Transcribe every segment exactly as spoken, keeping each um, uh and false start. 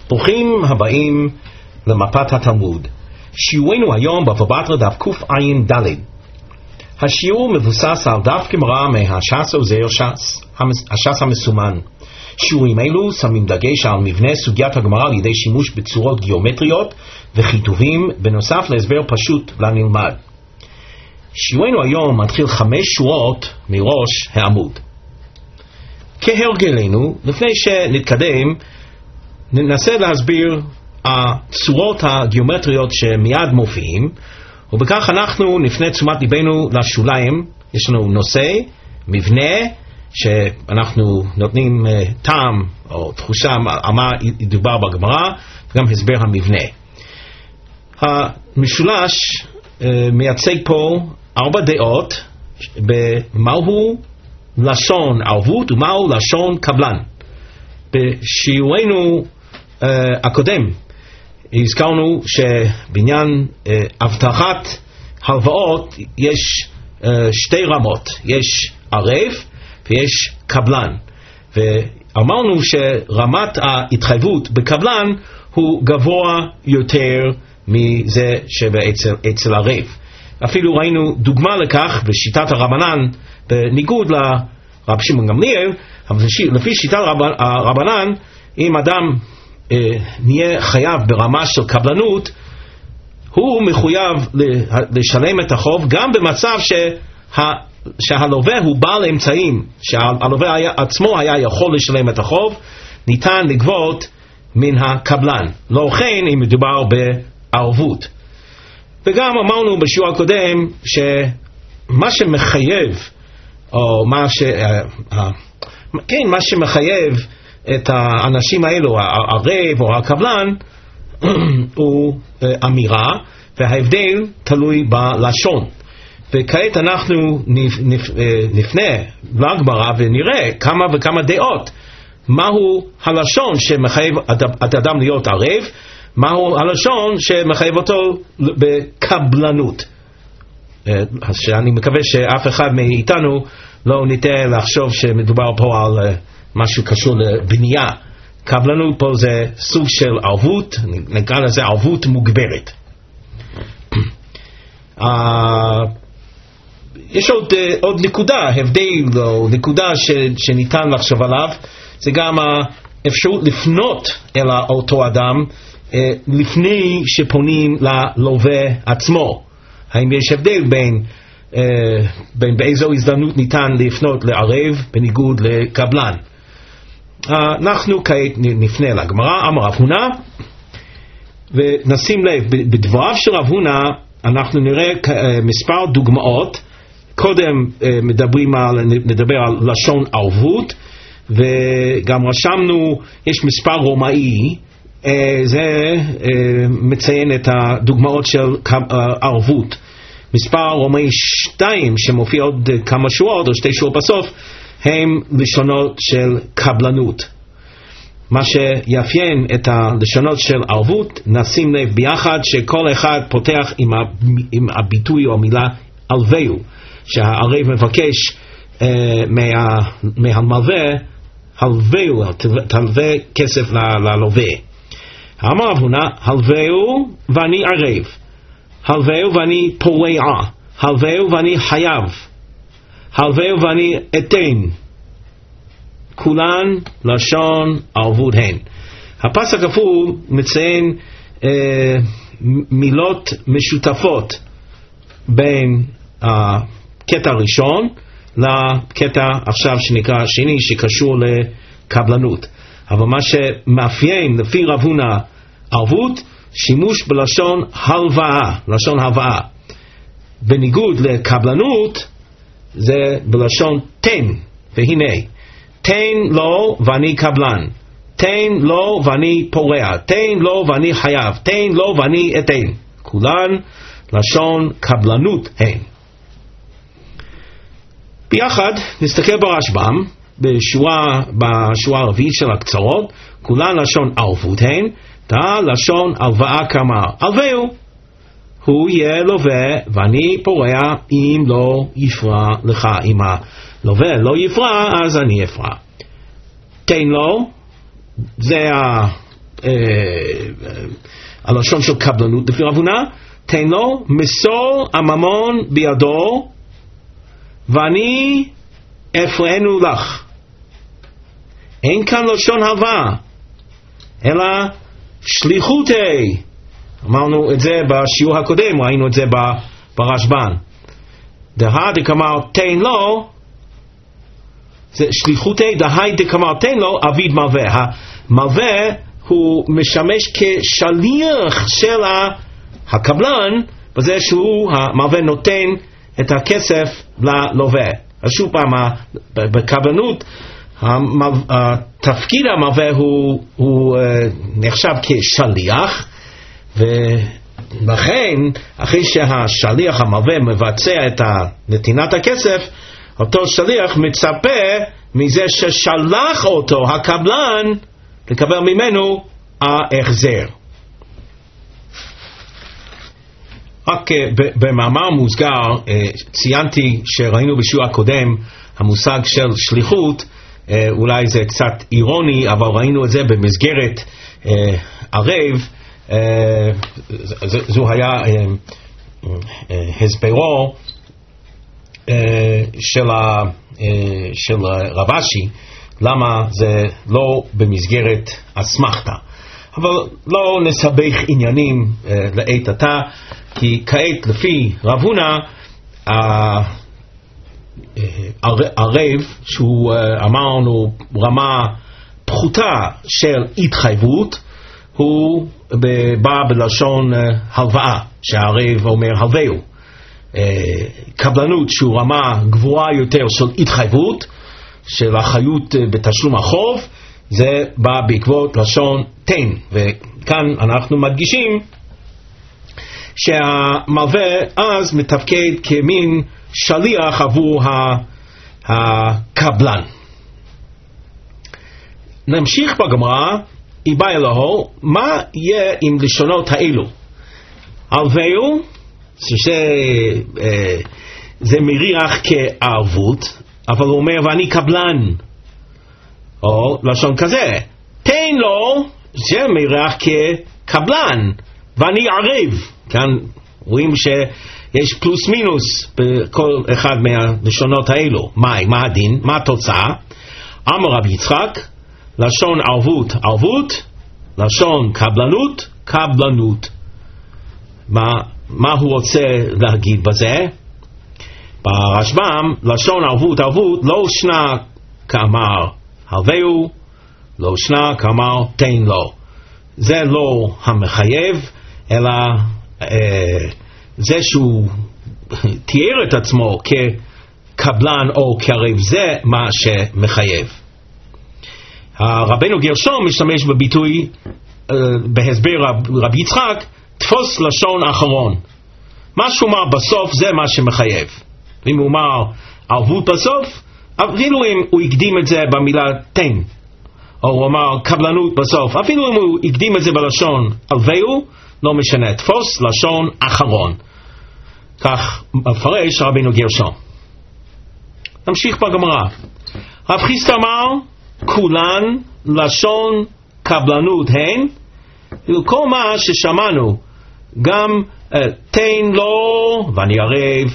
ברוכים הבאים למפת התלמוד. שיעורנו היום בבא בתרא דף קע"ד. השיעור מבוסס על דף גמרא מהש"ס עוזר ש"ס, הש"ס המסומן. שיעורים אלו שמים דגש על מבנה סוגיית הגמרא על ידי שימוש בצורות גיאומטריות וכיתובים בנוסף להסבר פשוט לנלמד. שיעורנו היום מתחיל חמש שורות מראש העמוד. כהרגלנו, לפני שנתקדם, ננסה להסביר הצורות הגיאומטריות שמיד מופיעים, ובכך אנחנו נפנה תשומת ליבנו לשוליים. יש לנו נושא, מבנה, שאנחנו נותנים uh, טעם או תחושה על מה ידובר בגמרא, וגם הסבר המבנה. המשולש uh, מייצג פה ארבע דעות במהו לשון ערבות ומהו לשון קבלן. בשיעורנו uh, הקודם הזכרנו שבעניין uh, הבטחת הלוואות יש uh, שתי רמות, יש ערב ויש קבלן, ואמרנו שרמת ההתחייבות בקבלן הוא גבוה יותר מזה שבאצל ערב. אפילו ראינו דוגמה לכך בשיטת הרבנן, בניגוד לרב שמעון גמליאל. לפי שיטת הרבנן, אם אדם אה, נהיה חייב ברמה של קבלנות, הוא מחויב לשלם את החוב גם במצב שה, שהלווה הוא בעל אמצעים, שהלווה היה, עצמו היה יכול לשלם את החוב, ניתן לגבות מן הקבלן. לא כן אם מדובר בערבות. וגם אמרנו בשיעור הקודם שמה שמחייב או מה ש כן מה שמחייב את האנשים האלו, הערב או הקבלן, הוא אמירה, וההבדל תלוי בלשון. וכעת אנחנו נפנה לגמרא ונראה כמה וכמה דעות מהו הלשון שמחייב את האדם להיות ערב, מהו הלשון שמחייב אותו בקבלנות. אז שאני מקווה שאף אחד מאיתנו לא ניתן לחשוב שמדובר פה על משהו קשור לבנייה. קבלנות פה זה סוג של ערבות, נקרא לזה ערבות מוגברת. יש עוד, עוד נקודה, הבדל או נקודה ש, שניתן לחשוב עליו, זה גם האפשרות לפנות אל אותו אדם לפני שפונים ללווה עצמו. האם יש הבדל בין, בין באיזו הזדמנות ניתן לפנות לערב בניגוד לקבלן? אנחנו כעת נפנה לגמרא. אמר רב הונא, ונשים לב, בדבריו של רב הונא אנחנו נראה מספר דוגמאות. קודם מדברים על, נדבר על לשון ערבות, וגם רשמנו, יש מספר רומאי, זה מציין את הדוגמאות של ערבות. מספר רומאי שתיים שמופיע עוד כמה שורות או שתי שורות בסוף, הם לשונות של קבלנות. מה שיאפיין את הלשונות של ערבות, נשים לב ביחד שכל אחד פותח עם, ה, עם הביטוי או המילה הלווהו, שהערב מבקש אה, מה, מהמלווה, הלווהו, תלווה כסף ללווה. אמר רב הונא, הלווהו ואני ערב, הלווהו ואני פורע, הלווהו ואני חייב, הלווהו ואני אתן, כולן לשון ערבות הן. הפסוק הכפול מציין אה, מילות משותפות בין הקטע הראשון לקטע עכשיו שנקרא שני, שקשור לקבלנות. אבל מה שמאפיין לפי רב הונא ערבות, שימוש בלשון הלוואה, לשון הלוואה. בניגוד לקבלנות זה בלשון תן, והנה תן לו ואני קבלן, תן לו ואני פורע, תן לו ואני חייב, תן לו ואני אתן, כולן לשון קבלנות הן. ביחד נסתכל ברשב"ם בשורה, בשורה הרביעית של הקצרות, כולן לשון ערבות הן, תא לשון הלוואה כמה הלווהו, הוא יהיה לווה ואני פורע אם לא יפרע לך. אם הלווה לא יפרע אז אני אפרע. תן לו, זה הלשון של קבלנות לפי רב הונא, תן לו מסור הממון בידו ואני אפרענו לך. אין כאן לשון הלוואה אלא שליחותי. אמרנו את זה בשיעור הקודם, ראינו את זה ברשב"ן. דהה דקאמר תן לו, זה שליחותי. דהי דקאמר תן לו עביד מלווה. המלווה הוא משמש כשליח של הקבלן, בזה שהוא המלווה נותן את הכסף ללווה. אז שוב פעם, בקבלנות תפקיד המלווה הוא, הוא נחשב כשליח, ולכן אחרי שהשליח המלווה מבצע את נתינת הכסף, אותו שליח מצפה מזה ששלח אותו הקבלן לקבל ממנו ההחזר. רק במאמר מוסגר ציינתי שראינו בשיעור הקודם המושג של שליחות, אולי זה קצת אירוני, אבל ראינו את זה במסגרת ערב. זו היה הסברו של רב אשי למה זה לא במסגרת אסמכתה. אבל לא נסבך עניינים לעת עתה, כי כעת לפי רב הונא ערב שהוא אמרנו רמה פחותה של התחייבות, הוא בא בלשון הלוואה, שהערב אומר הלווהו. קבלנות שהוא רמה גבוהה יותר של התחייבות, של אחריות בתשלום החוב, זה בא בעקבות לשון תן. וכאן אנחנו מדגישים שהמלווה אז מתפקד כמין שליח עבור הקבלן. נמשיך בגמרא. איבא אלוהו, מה יהיה עם לשונות האלו? הלווהו, שזה אה, זה מריח כערבות, אבל הוא אומר ואני קבלן, או לשון כזה, תן לו, זה מריח כקבלן ואני ערב. כאן רואים שיש פלוס מינוס בכל אחד מהלשונות האלו. מה, מה הדין? מה התוצאה? אמר רבי יצחק, לשון ערבות ערבות, לשון קבלנות קבלנות. מה, מה הוא רוצה להגיד בזה? ברשב"ם לשון ערבות ערבות לא שנה כאמר הלווהו, לא שנה כאמר תן לו. זה לא המחייב, אלא אה, זה שהוא תיאר את עצמו כקבלן או כערב, זה מה שמחייב. רבנו גרשום משתמש בביטוי uh, בהסבר רב, רב יצחק, תפוס לשון אחרון. מה שהוא אומר בסוף זה מה שמחייב. אם הוא אומר ערבות בסוף, אפילו אם הוא הקדים את זה במילה תן, או הוא אמר קבלנות בסוף, אפילו אם הוא הקדים את זה בלשון הלווהו, לא משנה, תפוס לשון אחרון. כך מפרש רבנו גרשום. נמשיך בגמרא. רב חיסדא אמר כולן לשון קבלנות הן, וכל מה ששמענו, גם uh, תן לו ואני ערב,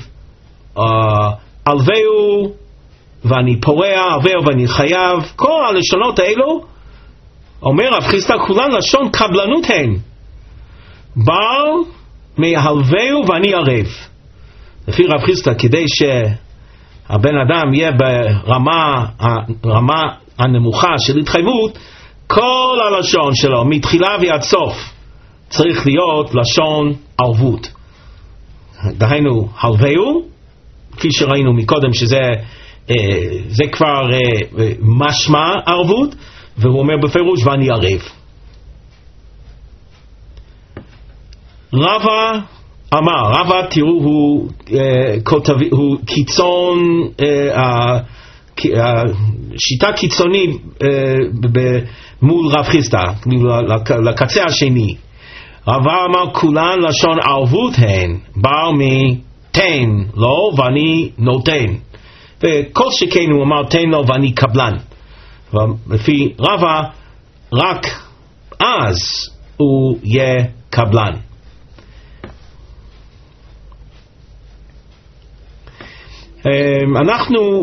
הלווהו uh, ואני פורע, הלווהו ואני חייב, כל הלשונות האלו, אומר רב חיסדא, כולן לשון קבלנות הן, בר מהלווהו ואני ערב. לפי רב חיסדא, כדי שהבן אדם יהיה ברמה הרמה הנמוכה של התחייבות, כל הלשון שלו מתחילה ועד סוף צריך להיות לשון ערבות. דהיינו הלווהו, כפי שראינו מקודם שזה אה, זה כבר אה, משמע ערבות, והוא אומר בפירוש ואני ערב. רבא אמר, רבא תראו הוא, אה, כותב, הוא קיצון, אה, שיטה קיצונית מול רב חיסדא, לקצה השני. רבא אמר כולן לשון ערבות הן, בר מתן לו ואני נותן, וכל שכן הוא אמר תן לו ואני קבלן. לפי רבא רק אז הוא יהיה קבלן. אנחנו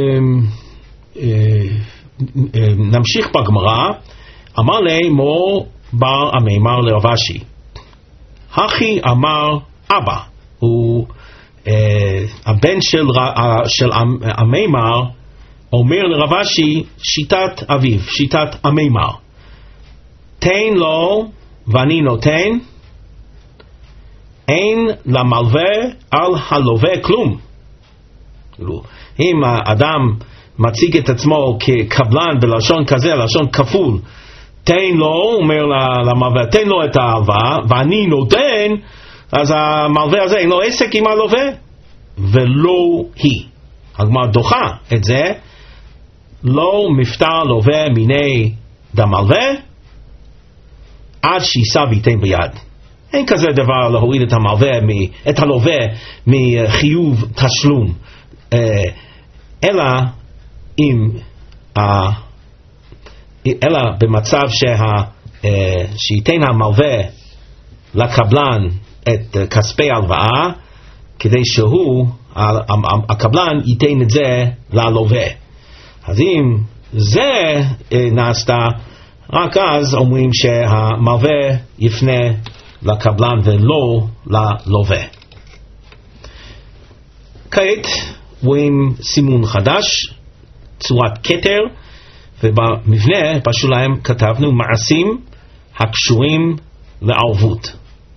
נמשיך בגמרא. אמר לי מור בר המימר לרב אשי, הכי אמר אבא, הוא הבן של, של המימר, אומר לרב אשי שיטת אביו, שיטת המימר, תן לו ואני נותן, אין למלווה על הלווה כלום. אם האדם מציג את עצמו כקבלן בלשון כזה, לשון כפול, תן לו, אומר למלווה, תן לו את ההלוואה ואני נותן, אז המלווה הזה אין לו עסק עם הלווה, ולא היא. הגמרא דוחה את זה, לא מפטר לווה מיני דמלווה עד שישא וייתן ביד. אין כזה דבר להוריד את המלווה, את הלווה מחיוב תשלום, אלא אם אלא במצב שה, שייתן המלווה לקבלן את כספי הלוואה, כדי שהוא, הקבלן ייתן את זה ללווה. אז אם זה נעשתה, רק אז אומרים שהמלווה יפנה לקבלן ולא ללווה. כעת רואים סימון חדש, צורת כתר, ובמבנה בשוליים כתבנו מעשים הקשורים לערבות.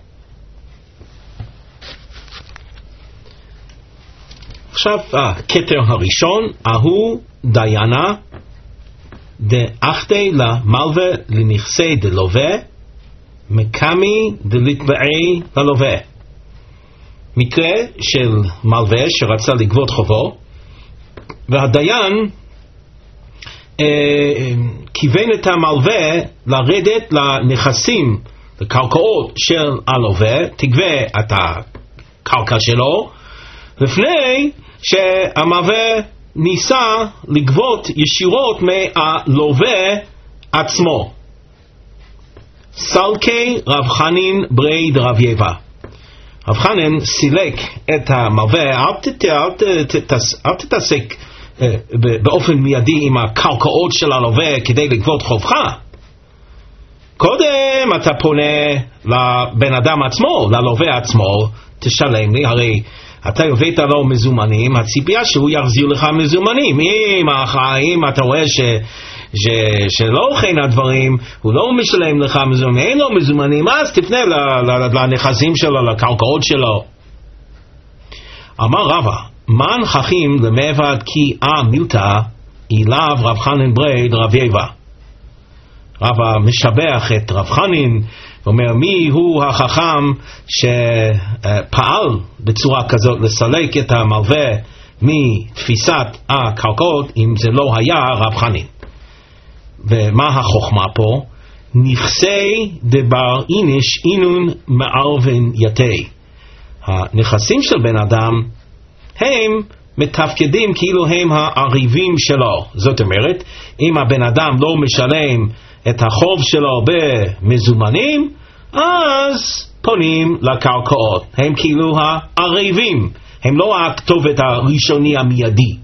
עכשיו הכתר הראשון, אהו דיינה דאחתי למלווה לנכסי דלווה מקמי דלתבעי ללווה. מקרה של מלווה שרצה לגבות חובו, והדיין אה, כיוון את המלווה לרדת לנכסים, לקרקעות של הלווה, תגבה את הקרקע שלו, לפני שהמלווה ניסה לגבות ישירות מהלווה עצמו. סלקי רב חנין ברי דרב יבה. רב חנין סילק את המלווה, אל תתעסק באופן מיידי עם הקרקעות של הלווה כדי לגבות חובך. קודם אתה פונה לבן אדם עצמו, ללווה עצמו, תשלם לי, הרי אתה הבאת לו מזומנים, הציפייה שהוא יחזיר לך מזומנים. אם, אם אתה רואה ש, ש, שלא כן הדברים, הוא לא משלם לך מזומנים, אין לו מזומנים, אז תפנה לנכסים שלו, לקרקעות שלו. אמר רבא, מן חכים למבד כי אה מילתא אליו רב חנין ברי דרב יבה. רבא משבח את רב חנין, ואומר מי הוא החכם שפעל בצורה כזאת לסלק את המלווה מתפיסת הקרקעות, אם זה לא היה רב חנין. ומה החוכמה פה? נכסי דבר איניש אינון מערבן יתי. הנכסים של בן אדם הם מתפקדים כאילו הם העריבים שלו. זאת אומרת, אם הבן אדם לא משלם את החוב שלו במזומנים, אז פונים לקרקעות. הם כאילו העריבים, הם לא הכתובת הראשוני המיידי.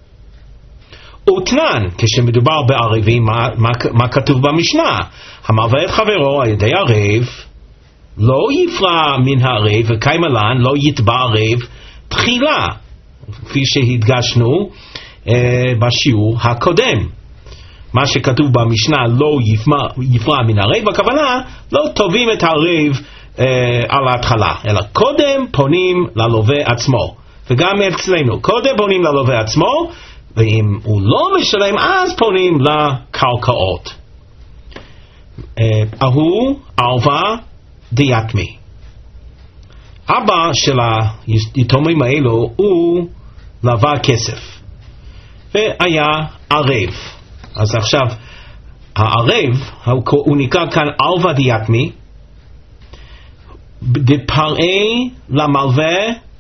ותנן, כשמדובר בעריבים, מה, מה, מה כתוב במשנה? המלווה את חברו על ידי ערב, לא יפרע מן הערב, וקיימלן לא יתבע ערב תחילה, כפי שהדגשנו אה, בשיעור הקודם. מה שכתוב במשנה לא יפרע, יפרע מן הערב, הכוונה לא תובעים את הערב אה, על ההתחלה, אלא קודם פונים ללווה עצמו. וגם אצלנו, קודם פונים ללווה עצמו, ואם הוא לא משלם, אז פונים לקרקעות. אהו ערבה דיאטמי. אבא של היתומים האלו הוא לווה כסף, והיה ערב. אז עכשיו, הערב, הוא נקרא כאן ערבה דיאטמי, דפרעי למלווה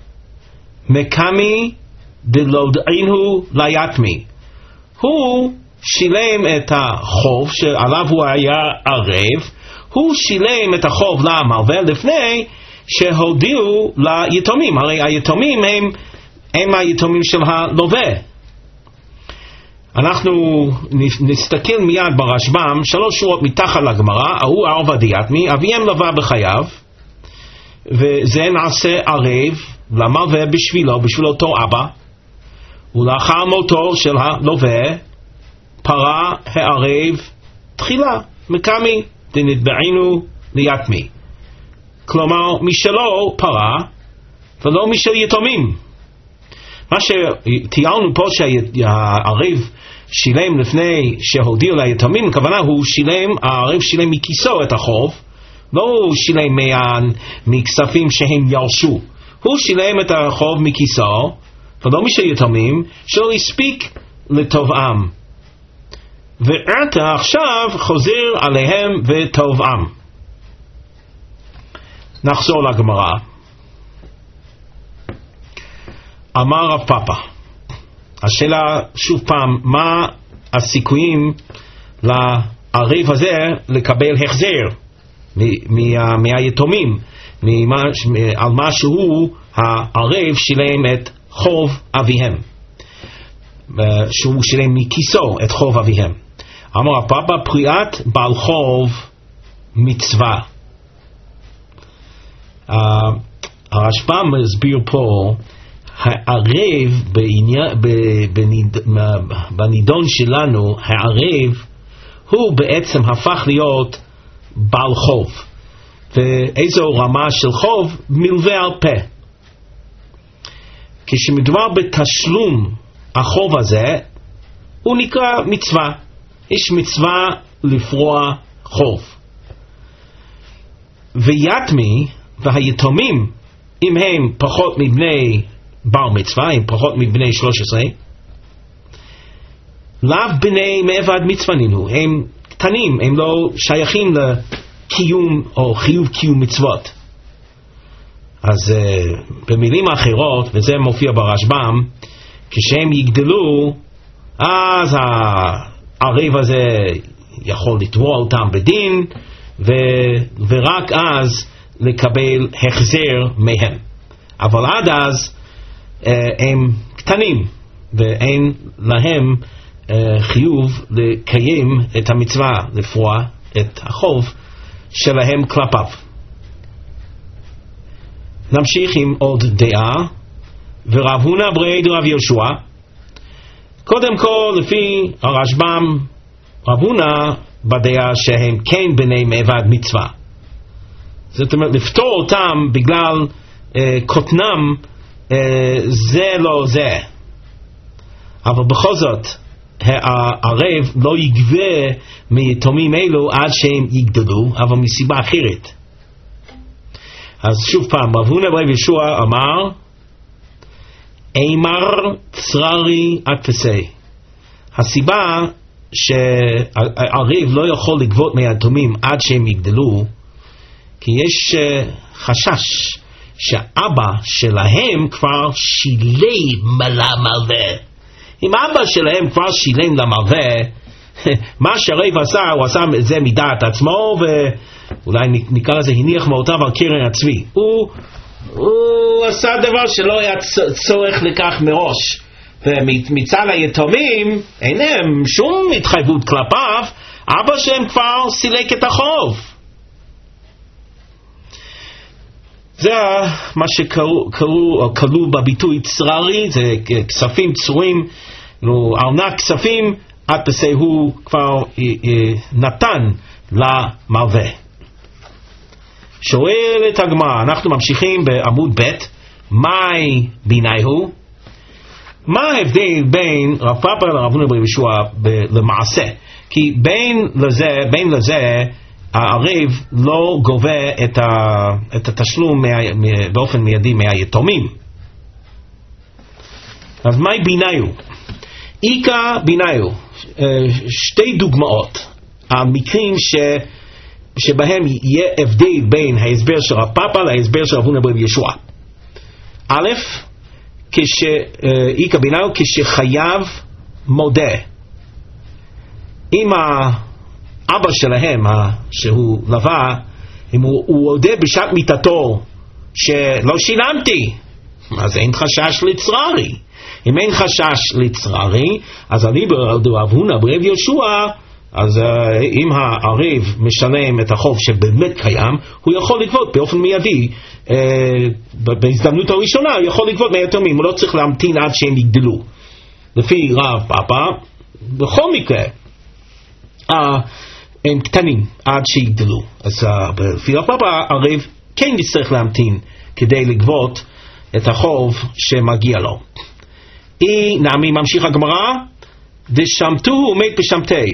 מקמי דלודעינו ליתמי. הוא שילם את החוב שעליו הוא היה ערב, הוא שילם את החוב למלווה לפני שהודיעו ליתומים. הרי היתומים הם, הם היתומים של הלווה. אנחנו נסתכל מיד ברשב"ם, שלוש שורות מתחת לגמרא, ההוא ערבא דיאטמי, אביהם לווה בחייו, וזה נעשה ערב למלווה בשבילו, בשביל אותו אבא, ולאחר מותו של הלווה, פרה הערב תחילה, מקמי דנתבענו ליתמי. כלומר, משלו פרה, ולא משל יתומים. מה שתיארנו פה שהערב שילם לפני שהודיעו ליתומים, הכוונה הוא שילם, הערב שילם מכיסו את החוב, לא הוא שילם מכספים שהם ירשו, הוא שילם את החוב מכיסו, ולא משל יתומים, שלא הספיק לתובעם. ועתה עכשיו חוזר עליהם ותובעם. נחזור לגמרא. אמר רב פאפא, השאלה שוב פעם, מה הסיכויים לערב הזה לקבל החזר מה, מהיתומים ממה, על מה שהוא הערב שילם את חוב אביהם, שהוא שילם מכיסו את חוב אביהם. אמר רב פאפא, פריעת בעל חוב מצווה. הרשב"ם מסביר פה, הערב בנידון שלנו, הערב הוא בעצם הפך להיות בעל חוב. ואיזו רמה של חוב? מלווה על פה. כשמדובר בתשלום החוב הזה, הוא נקרא מצווה. יש מצווה לפרוע חוב. ויתמי והיתומים, אם הם פחות מבני בר מצווה, הם פחות מבני שלוש עשרה, לאו בני מעבד מצווה נינו, הם קטנים, הם לא שייכים לקיום או חיוב קיום מצוות. אז uh, במילים אחרות, וזה מופיע ברשב"ם, כשהם יגדלו, אז הערב הזה יכול לתבוע אותם בדין, ו, ורק אז לקבל החזר מהם. אבל עד אז uh, הם קטנים, ואין להם uh, חיוב לקיים את המצווה, לפרוע את החוב שלהם כלפיו. נמשיך עם עוד דעה. ורב הונא ברי דרב יהושע. קודם כל, לפי הרשב"ם, רב הונא בדעה שהם כן בני מעבד מצווה. זאת אומרת, לפתור אותם בגלל אה, קוטנם, אה, זה לא זה. אבל בכל זאת, הערב לא יגבה מיתומים אלו עד שהם יגדלו, אבל מסיבה אחרת. אז שוב פעם, רב הונא ברי יהושע אמר, אימר צררי אטפסי. הסיבה שהערב לא יכול לגבות מהיתומים עד שהם יגדלו, כי יש חשש שהאבא שלהם כבר שילם למלווה. אם אבא שלהם כבר שילם למלווה, מה שהערב עשה, הוא עשה את זה מדעת עצמו, ואולי נקרא לזה הניח מעותיו על קרן הצבי. הוא הוא עשה דבר שלא היה צורך לכך מראש, ומצד היתומים אין להם שום התחייבות כלפיו, אבא שהם כבר סילק את החוב. זה מה שקראו בביטוי צררי, זה כספים צרורים, ארנק כספים, עד פסי הוא כבר נתן למלווה. שואל את הגמרא, אנחנו ממשיכים בעמוד ב', מהי ביניהו? מה ההבדל בין רב פאפא לרב הונא ברי יהושע למעשה? כי בין לזה, בין לזה הערב לא גובה את, ה, את התשלום מה, באופן מיידי מהיתומים. אז מהי ביניהו? איקה ביניהו, שתי דוגמאות, המקרים ש... שבהם יהיה הבדל בין ההסבר של רב פאפא להסבר של רב הונא ברי יהושע. א', איקה ביניהו, כשחייב מודה. אם אבא שלהם, שהוא לווה, אם הוא, הוא הודה בשעת מיתתו שלא שילמתי, אז אין חשש לצררי. אם אין חשש לצררי, אז אליבא דרב הונא ברב יהושע, אז uh, אם הערב משלם את החוב שבאמת קיים, הוא יכול לגבות באופן מיידי, uh, בהזדמנות הראשונה, הוא יכול לגבות מהיתומים, הוא לא צריך להמתין עד שהם יגדלו. לפי רב פאפא, בכל מקרה, uh, הם קטנים עד שיגדלו. אז uh, לפי רב פאפא, הערב כן יצטרך להמתין כדי לגבות את החוב שמגיע לו. אי נעמי ממשיך הגמרא, דשמתו ומת בשמתי.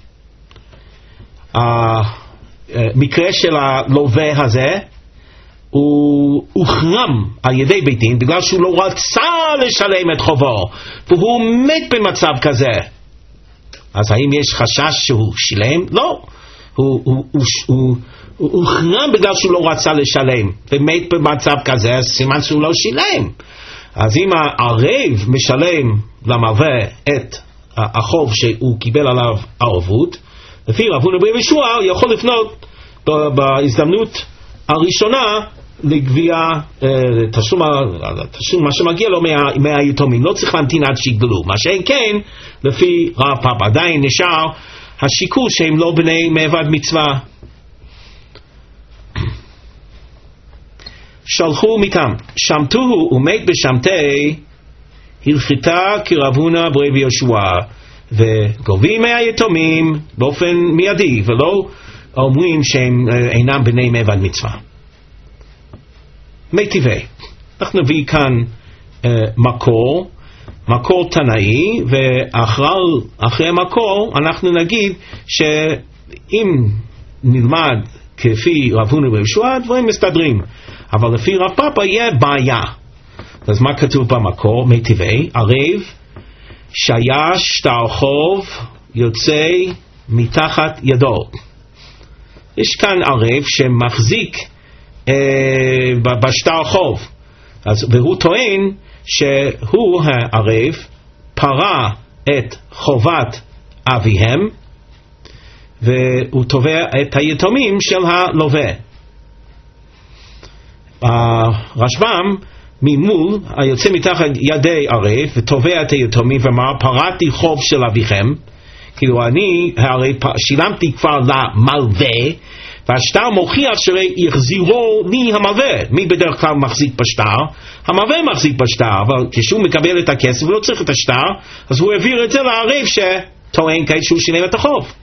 המקרה של הלווה הזה הוא הוחרם על ידי בית דין בגלל שהוא לא רצה לשלם את חובו והוא מת במצב כזה. אז האם יש חשש שהוא שילם? לא. הוא, הוא, הוא, הוא, הוא הוחרם בגלל שהוא לא רצה לשלם ומת במצב כזה, אז סימן שהוא לא שילם. אז אם הערב משלם למלווה את החוב שהוא קיבל עליו ערבות, לפי רב הונא ברב יהושע הוא יכול לפנות בהזדמנות הראשונה לגבייה, תשלום, תשלום מה שמגיע לו מה, מהיתומים. לא צריך להמתין עד שיגדלו. מה שאין כן, לפי רב פאפא עדיין נשאר השיקול שהם לא בני מעבד מצווה. שלחו מתם, שמתוהו ומת בשמתי, הלכתה כרב הונא ברב יהושע, וגובים מהיתומים באופן מיידי, ולא אומרים שהם אינם בני מעבד מצווה. מיטיבי, אנחנו נביא כאן uh, מקור, מקור תנאי, ואחרי המקור אנחנו נגיד שאם נלמד כפי רב הונא ברב יהושע, דברים מסתדרים. אבל לפי רב פאפא יהיה בעיה. אז מה כתוב במקור? מיטיבי, ערב שהיה שטר חוב יוצא מתחת ידו. יש כאן ערב שמחזיק אה, בשטר חוב. אז, והוא טוען שהוא הערב פרע את חובת אביהם, והוא תובע את היתומים של הלווה. הרשב"ם ממול היוצא מתחת ידי ערב ותובע את היתומים ואמר פרעתי חוב של אביכם, כאילו אני הרי שילמתי כבר למלווה והשטר מוכיח שיחזירו לי המלווה. מי בדרך כלל מחזיק בשטר? המלווה מחזיק בשטר, אבל כשהוא מקבל את הכסף הוא לא צריך את השטר, אז הוא העביר את זה לערב שטוען כעת שהוא שילם את החוב.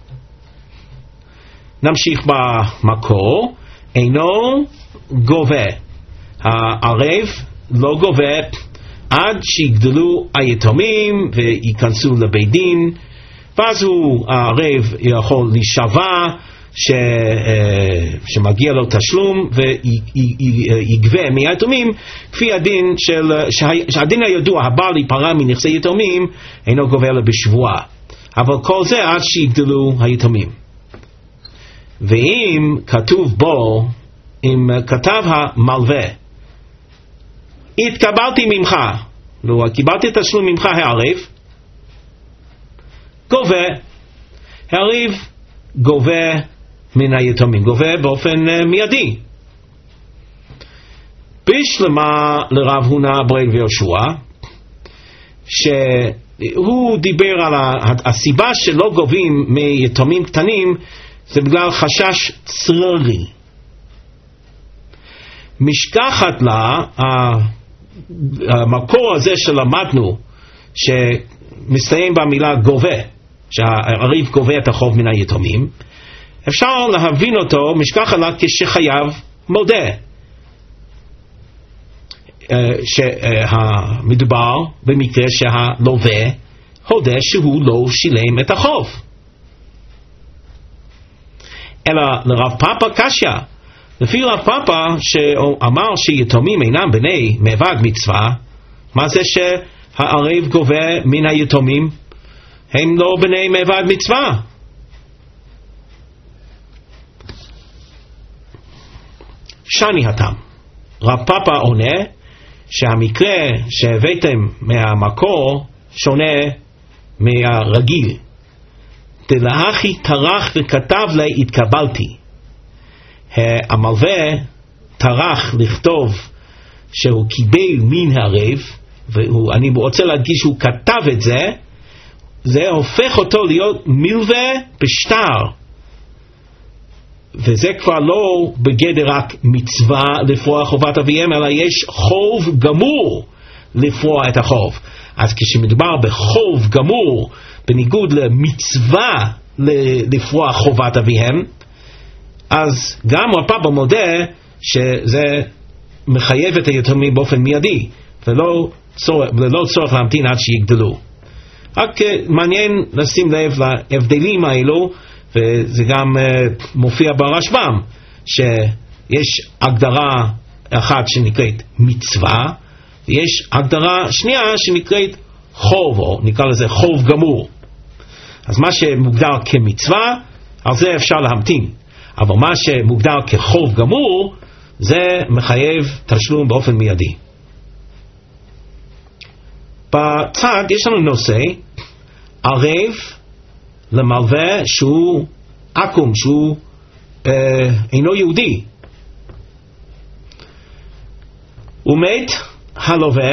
נמשיך במקור, אינו גובה. הערב לא גובה עד שיגדלו היתומים וייכנסו לבית דין, ואז הוא, הערב יכול להישבע ש, שמגיע לו תשלום ויגבה מהיתומים, כפי הדין של, שהדין הידוע, הבעל ייפרע מנכסי יתומים אינו גובה לו בשבועה, אבל כל זה עד שיגדלו היתומים. ואם כתוב בו, אם כתב המלווה התקבלתי ממך, לא קיבלתי את תשלום ממך הערב, גובה, הערב גובה מן היתומים, גובה באופן מיידי. בשלמה לרב הונא ברב יהושע, שהוא דיבר על הסיבה שלא גובים מיתומים קטנים, זה בגלל חשש צררי. משכחת לה המקור הזה שלמדנו שמסתיים במילה גובה, שהערב גובה את החוב מן היתומים, אפשר להבין אותו משכחת לה כשחייב מודה שמדובר במקרה שהלווה הודה שהוא לא שילם את החוב. אלא לרב פאפא קשיא, לפי רב פאפא שאמר שיתומים אינם בני מעבד מצווה, מה זה שהערב גובה מן היתומים? הם לא בני מעבד מצווה. שני התם, רב פאפא עונה שהמקרה שהבאתם מהמקור שונה מהרגיל, דלאחי טרח וכתב לה התקבלתי. המלווה טרח לכתוב שהוא קיבל מן הערב, ואני רוצה להדגיש שהוא כתב את זה, זה הופך אותו להיות מלווה בשטר, וזה כבר לא בגדר רק מצווה לפרוע חובת אביהם, אלא יש חוב גמור לפרוע את החוב. אז כשמדובר בחוב גמור בניגוד למצווה לפרוע חובת אביהם, אז גם רפ"א מודה שזה מחייב את היתומים באופן מיידי, ולא צורך, ולא צורך להמתין עד שיגדלו. רק מעניין לשים לב להבדלים האלו, וזה גם uh, מופיע ברשב"ם, שיש הגדרה אחת שנקראת מצווה, ויש הגדרה שנייה שנקראת חוב, או נקרא לזה חוב גמור. אז מה שמוגדר כמצווה, על זה אפשר להמתין. אבל מה שמוגדר כחוב גמור, זה מחייב תשלום באופן מיידי. בצד יש לנו נושא, ערב למלווה שהוא עקום, שהוא אה, אינו יהודי. הוא מת הלווה,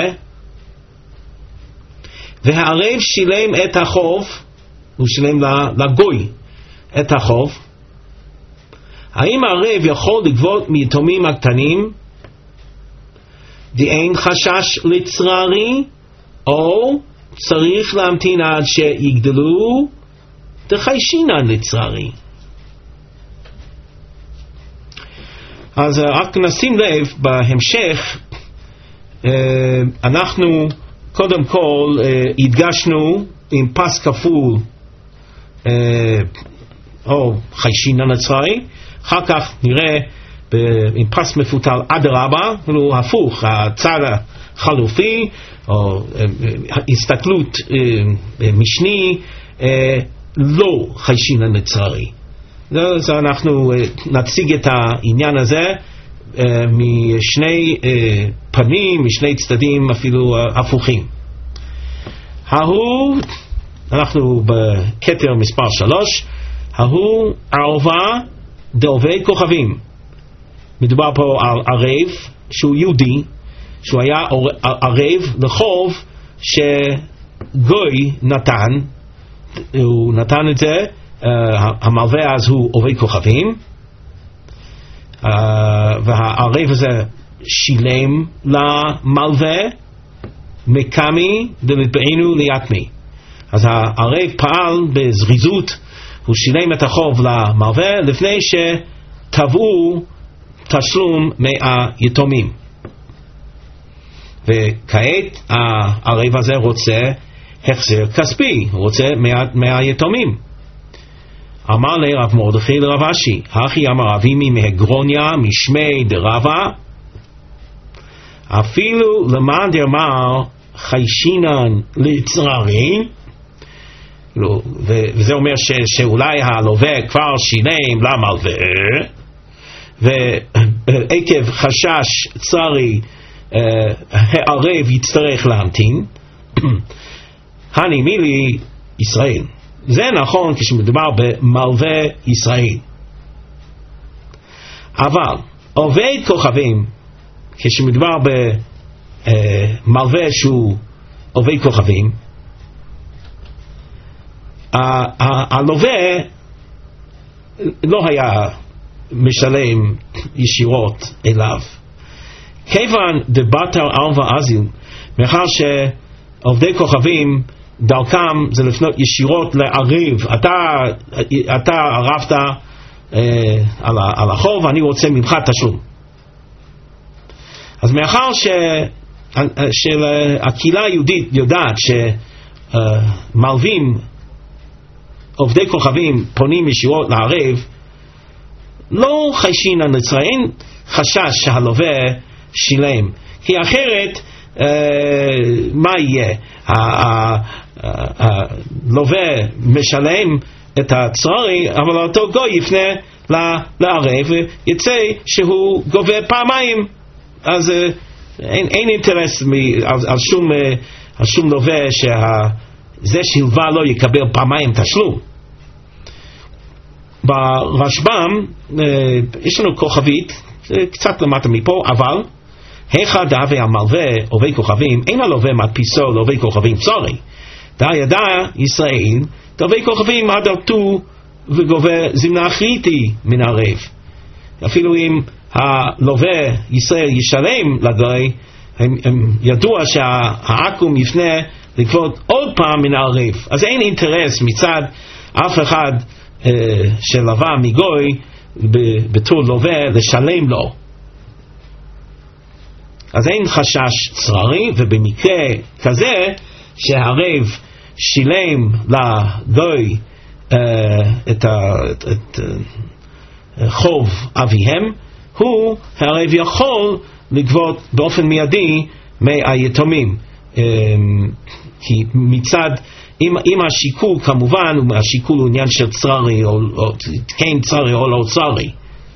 והערב שילם את החוב, הוא שילם לגוי את החוב. האם הערב יכול לגבות מיתומים הקטנים ואין חשש לצררי, או צריך להמתין עד שיגדלו דחיישינן לצררי? אז רק נשים לב בהמשך, אנחנו קודם כל הדגשנו עם פס כפול או חיישינן לצררי, אחר כך נראה עם פס מפותל אדרבה, כאילו הפוך, הצד החלופי או הסתכלות משני, לא חיישינן לצררי. אז אנחנו נציג את העניין הזה משני פנים, משני צדדים אפילו הפוכים. ההוא, אנחנו בכתר מספר שלוש, ההוא ערבה דעובד כוכבים. מדובר פה על ערב שהוא יהודי, שהוא היה ערב לחוב שגוי נתן, הוא נתן את זה, uh, המלווה אז הוא עובד כוכבים, uh, והערב הזה שילם למלווה מקמי דמטבענו ליתמי. אז הערב פעל בזריזות, הוא שילם את החוב למלווה לפני שתבעו תשלום מהיתומים, וכעת הערב הזה רוצה החזר כספי, הוא רוצה מה, מהיתומים. אמר לרב מרדכי לרב אשי, הכי אמר אבימי מהגרוניה משמי דרבה, אפילו למען דאמר חיישינן לצררי, וזה אומר ש, שאולי הלווה כבר שילם למלווה, ועקב חשש צרי הערב יצטרך להמתין. הני מילי ישראל. זה נכון כשמדובר במלווה ישראל. אבל עובד כוכבים, כשמדובר במלווה שהוא עובד כוכבים, הלווה לא היה משלם ישירות אליו. כיוון דבטר אלווה אזיל, מאחר שעובדי כוכבים דרכם זה לפנות ישירות לערב, אתה, אתה ערבת אה, על, על החוב, אני רוצה ממך תשלום. אז מאחר ש, שהקהילה היהודית יודעת שמלווים עובדי כוכבים פונים ישירות לערב, לא חיישינן לצררי, אין חשש שהלווה שילם, כי אחרת אה, מה יהיה? הלווה משלם את הצררי, אבל אותו גוי יפנה לערב ויצא שהוא גובה פעמיים. אז אה, אין, אין אינטרס מ, על, על, שום, אה, על שום לווה שזה שילווה לא יקבל פעמיים תשלום. ברשב"ם יש לנו כוכבית, קצת למטה מפה, אבל היכא דהווה המלווה עובי כוכבים, אין הלווה מדפיסו לעובי כוכבים צרי. דא ידע ישראל, דעובי כוכבים עדרתו וגובה זמנה אחריתי מן ערב. אפילו אם הלווה ישראל ישלם לגוי, הם, הם ידוע שהעקום יפנה לגבות עוד פעם מן הערב. אז אין אינטרס מצד אף אחד אה, שלווה מגוי בתור לווה לשלם לו. אז אין חשש צררי, ובמקרה כזה שהערב שילם לגוי אה, את, ה, את, את אה, חוב אביהם, הוא הערב יכול לגבות באופן מיידי מהיתומים. אה, כי מצד, אם, אם השיקול כמובן, השיקול הוא עניין של צררי, או, או כן צררי או לא צררי.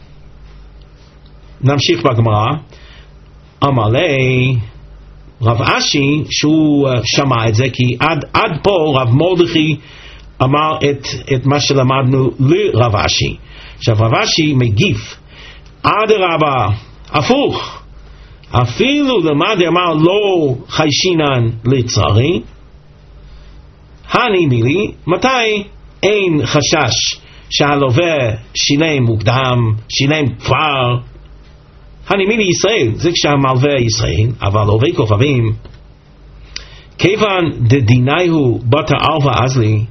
נמשיך בגמרא. אמר לי רב אשי, שהוא שמע את זה, כי עד, עד פה רב מרדכי אמר את, את מה שלמדנו לרב אשי. עכשיו רב אשי מגיב, אדרבה, הפוך, אפילו למד אמר לא חיישינן לצרי, הני מילי, מתי אין חשש שהלווה שילם מוקדם, שילם כבר, הני מילי ישראל, זה כשהמלווה ישראל, אבל לווה כוכבים, כיוון דדיניהו בת הערווה אזלי,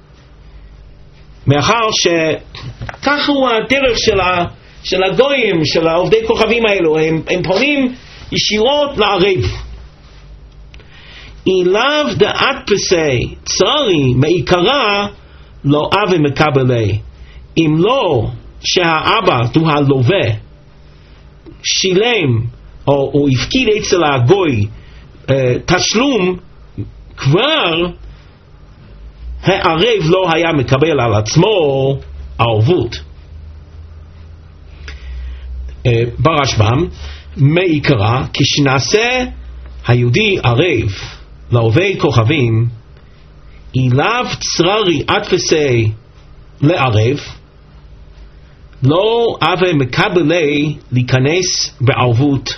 מאחר שכך הוא הדרך של, ה, של הגויים, של העובדי כוכבים האלו, הם, הם פונים ישירות לערב. אילב דעת פסי צרי מעיקרה לא אבי מקבלי, אם לא שהאבא הוא הלווה שילם או, או הפקיד אצל הגוי אה, תשלום, כבר הערב לא היה מקבל על עצמו ערבות. אה, ברשב"ם מעיקרה, כשנעשה היהודי ערב לעובי כוכבים, אילב צררי אתפסי לערב, לא אבי מקבלי להיכנס בערבות,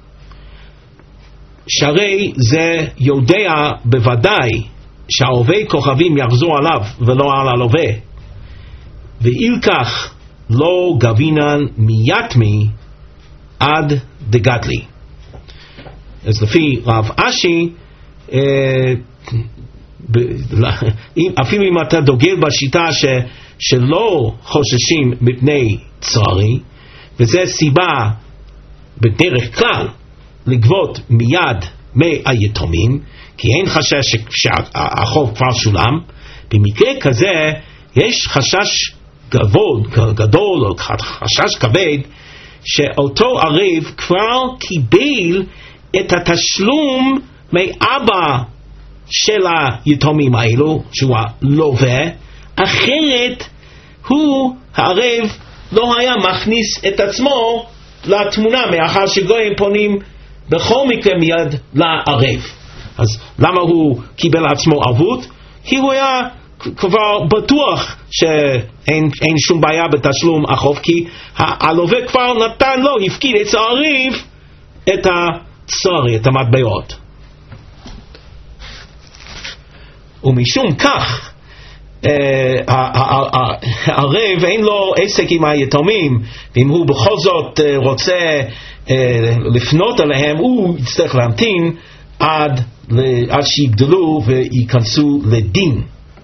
שהרי זה יודע בוודאי שהעובי כוכבים יחזור עליו ולא על הלווה, ואילכך לא גבינן מיתמי עד דגדלי. אז לפי רב אשי, אה, ב, אפילו אם אתה דוגל בשיטה ש, שלא חוששים מפני צררי, וזה סיבה בדרך כלל לגבות מיד מהיתומים, כי אין חשש שהחוב כבר שולם, במקרה כזה יש חשש גדול, גדול או חשש כבד, שאותו ערב כבר קיבל את התשלום מאבא של היתומים האלו, שהוא הלווה, אחרת הוא, הערב, לא היה מכניס את עצמו לתמונה, מאחר שגויים פונים בכל מקרה מיד לערב. אז למה הוא קיבל לעצמו ערבות? כי הוא היה כבר בטוח שאין אין שום בעיה בתשלום החוב, כי הלווה כבר נתן לו, הפקיד אצל הערב את הצרי, את המטבעות. ומשום כך הערב אין לו עסק עם היתומים, ואם הוא בכל זאת רוצה לפנות אליהם, הוא יצטרך להמתין עד, עד שיגדלו וייכנסו לדין.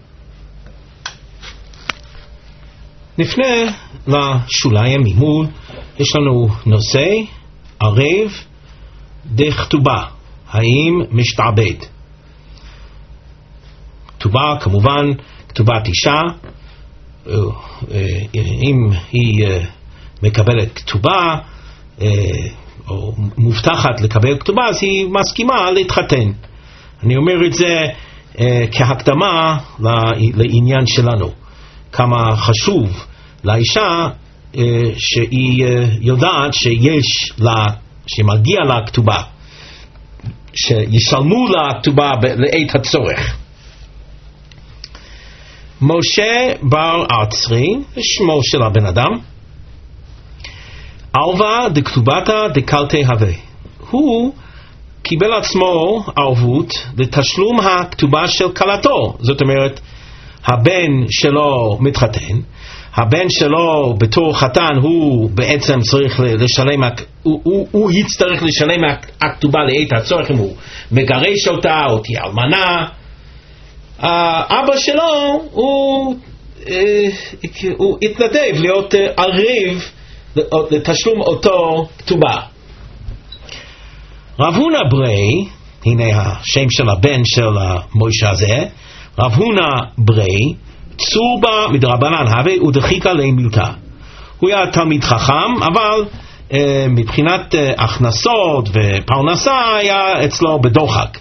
לפני לשוליים ממול יש לנו נושא ערב דכתובה, האם משתעבד. כתובה כמובן כתובת אישה, אם היא מקבלת כתובה או מובטחת לקבל כתובה, אז היא מסכימה להתחתן. אני אומר את זה כהקדמה לעניין שלנו, כמה חשוב לאישה שהיא יודעת שיש לה, שמגיע לה כתובה, שישלמו לה כתובה לעת הצורך. משה בר ארצרי, שמו של הבן אדם, ערבה דכתובתא דקלתי הווה. הוא קיבל עצמו ערבות לתשלום הכתובה של כלתו. זאת אומרת, הבן שלו מתחתן, הבן שלו בתור חתן הוא בעצם צריך לשלם, הוא, הוא, הוא יצטרך לשלם הכתובה לעת הצורך אם הוא מגרש אותה או תהיה אלמנה. אבא שלו הוא, הוא התנדב להיות ערב לתשלום אותו כתובה. רב הונא ברי, הנה השם של הבן של מוישה הזה, רב הונא ברי, צור בה מדרבנן הווה ודחיקה למילתא. הוא היה תלמיד חכם, אבל אה, מבחינת אה, הכנסות ופרנסה היה אצלו בדוחק.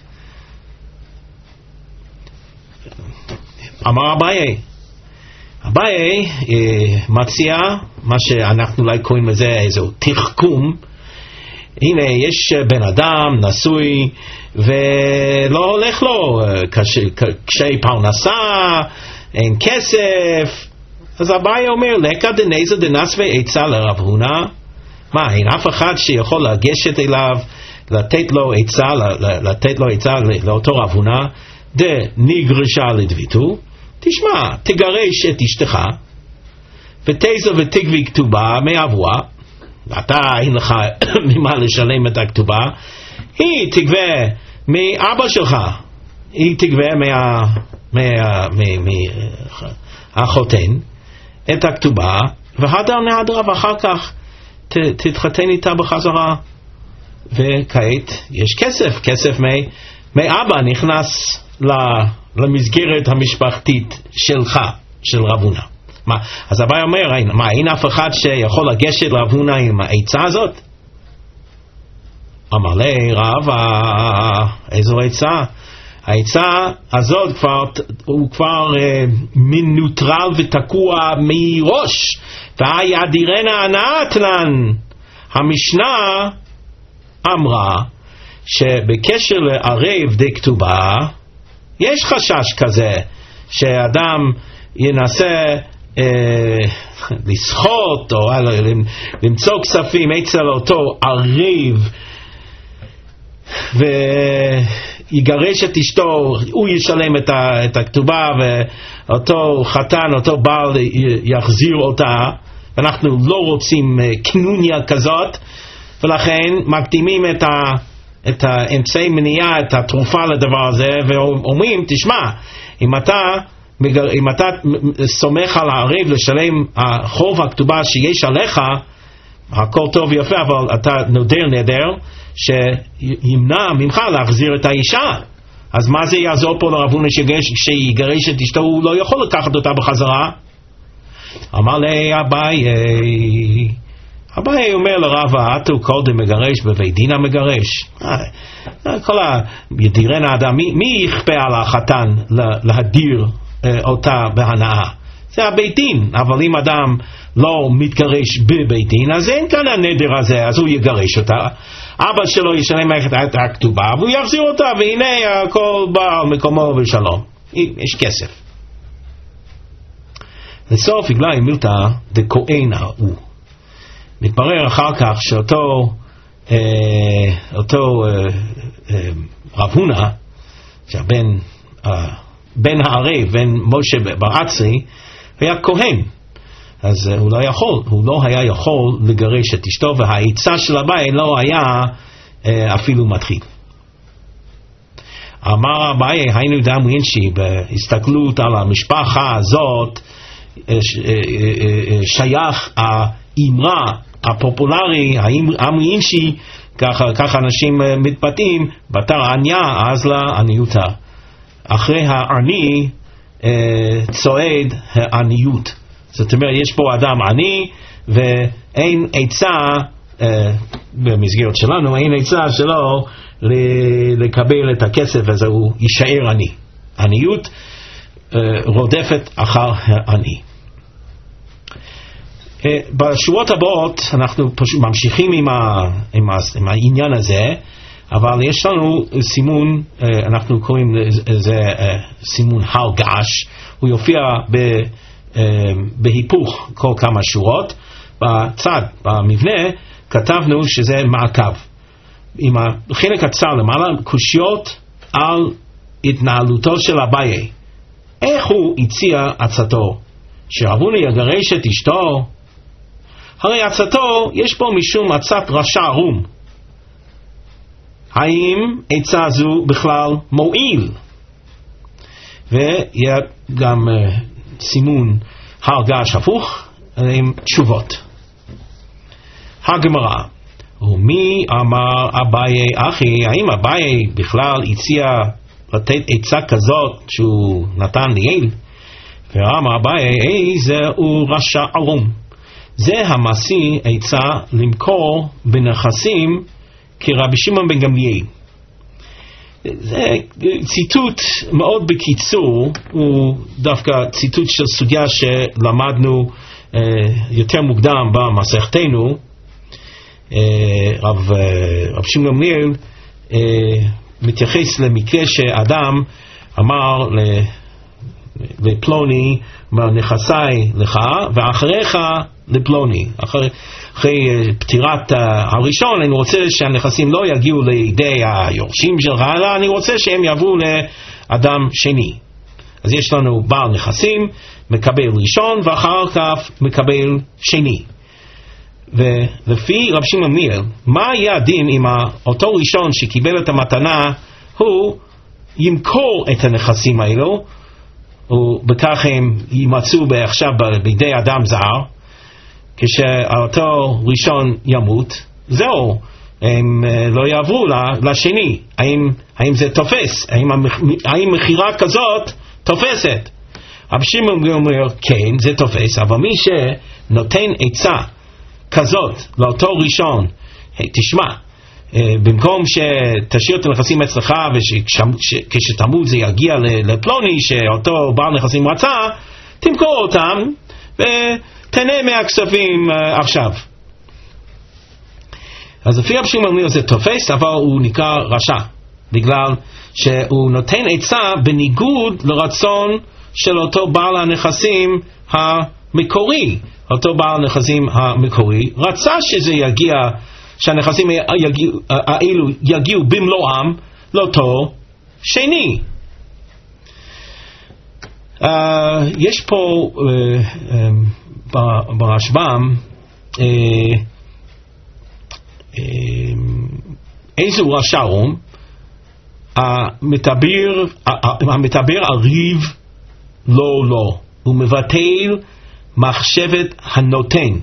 אמר אביי, אביי אה, מציע מה שאנחנו אולי קוראים לזה איזו תחכום. הנה יש בן אדם נשוי ולא הולך לו, קשי פרנסה, אין כסף. אז אביי אומר, לקא דנזר דנסווה עצה לרב הונא. מה, אין אף אחד שיכול לגשת אליו, לתת לו עצה, לתת לו עצה לאותו רב הונא, דנגרשה לדביתו. תשמע, תגרש את אשתך ותזר ותגבי כתובה מאבוה, אתה אין לך ממה לשלם את הכתובה, היא תגבה מאבא שלך, היא תגבה מה, מה, מה, מהחותן את הכתובה, והדר נהדרה, ואחר כך ת, תתחתן איתה בחזרה. וכעת יש כסף, כסף מאבא נכנס למסגרת המשפחתית שלך, של רב הונא. מה, אז אביי אומר, מה, אין אף אחד שיכול לגשת לרב הונא עם העצה הזאת? אמר לי רב, איזו עצה? העצה הזאת כבר, הוא כבר אה, מנוטרל ותקוע מראש, והידירנה הנעתלן. המשנה אמרה שבקשר לערב די כתובה יש חשש כזה שאדם ינסה אה, לסחוט או אה, למצוא כספים אצל אותו ערב ויגרש את אשתו, הוא ישלם את, ה, את הכתובה ואותו חתן, אותו בעל יחזיר אותה. אנחנו לא רוצים קנוניה כזאת, ולכן מקדימים את, ה, את האמצעי מניעה, את התרופה לדבר הזה, ואומרים, תשמע, אם אתה אם אתה סומך על הערב לשלם החוב הכתובה שיש עליך, הכל טוב ויפה, אבל אתה נודר נדר שימנע ממך להחזיר את האישה. אז מה זה יעזור פה לרב הונא שיגרש את אשתו? הוא לא יכול לקחת אותה בחזרה. אמר לי אביי, אביי אומר לרב, אתו קודם מגרש בבית דין המגרש. כל הידירן האדם, מי, מי יכפה על החתן להדיר אותה בהנאה? זה הבית דין. אבל אם אדם לא מתגרש בבית דין, אז אין כאן הנדר הזה, אז הוא יגרש אותה, אבא שלו ישלם את הכתובה והוא יחזיר אותה, והנה הכל בא על מקומו בשלום, יש כסף. לסוף יגלה מילתא דכהן הוא. מתברר אחר כך שאותו אה, אותו אה, אה, רב הונא, שהבן אה, בן הערב, בן משה בר ארצרי, היה כהן. אז uh, הוא לא יכול, הוא לא היה יכול לגרש את אשתו, והעצה של אביי לא היה uh, אפילו מתחיל. אמר אביי, היינו דאמרין שבהסתכלות על המשפחה הזאת uh, uh, uh, uh, שייך האמרה הפופולרי, האמרין שהיא, ככה, ככה אנשים uh, מתבטאים, בתר עניה אז לה עניותה. אחרי העני uh, צועד העניות. זאת אומרת, יש פה אדם עני ואין עצה, אה, במסגרת שלנו, אין עצה שלו לקבל את הכסף הזה, הוא יישאר עני. עניות אה, רודפת אחר העני. אה, בשורות הבאות אנחנו פשוט ממשיכים עם, ה, עם, ה, עם העניין הזה, אבל יש לנו סימון, אנחנו קוראים לזה סימון הר געש, הוא יופיע בהיפוך כל כמה שורות. בצד, במבנה, כתבנו שזה מעקב. עם החלק הצר למעלה, קושיות על התנהלותו של אביי. איך הוא הציע עצתו? שרבונה יגרש את אשתו? הרי עצתו יש פה משום עצת רשע ערום. האם עצה זו בכלל מועיל? ויהיה גם uh, סימון הר געש הפוך עם תשובות. הגמרא, ומי אמר אביי אחי? האם אביי בכלל הציע לתת עצה כזאת שהוא נתן ליעל? ואמר אביי, איזה הוא רשע ערום. זה המשיא עצה למכור בנכסים כרבי שמעון בן גמליאל. זה ציטוט מאוד בקיצור, הוא דווקא ציטוט של סוגיה שלמדנו אה, יותר מוקדם במסכתנו. אה, רב, אה, רב שמעון גמליאל אה, מתייחס למקרה שאדם אמר ל, לפלוני, נכסיי לך ואחריך לפלוני. אחרי, אחרי פטירת הראשון אני רוצה שהנכסים לא יגיעו לידי היורשים שלך, אלא אני רוצה שהם יעברו לאדם שני. אז יש לנו בעל נכסים, מקבל ראשון ואחר כך מקבל שני. ולפי רב שמעון גמליאל, מה יהיה הדין אם אותו ראשון שקיבל את המתנה הוא ימכור את הנכסים האלו, ובכך הם יימצאו עכשיו בידי אדם זר? כשאותו ראשון ימות, זהו, הם לא יעברו לשני. האם, האם זה תופס? האם, האם מחירה כזאת תופסת? רבי שמעון אומר, כן, זה תופס, אבל מי שנותן עצה כזאת לאותו ראשון, hey, תשמע, במקום שתשאיר את הנכסים אצלך וכשתמות זה יגיע לפלוני שאותו בעל נכסים רצה, תמכור אותם ותהנה מהכספים עכשיו. אז לפי רבי שמעון גמליאל זה תופס, אבל הוא נקרא רשע, בגלל שהוא נותן עצה בניגוד לרצון של אותו בעל הנכסים המקורי. אותו בעל הנכסים המקורי רצה שזה יגיע, שהנכסים יגיעו, האלו יגיעו במלואם לאותו שני. Uh, יש פה uh, uh, ברשב"ם uh, uh, איזה רשע ערום, המדבר, המדבר על ריב לא לא, הוא מבטל מחשבת הנותן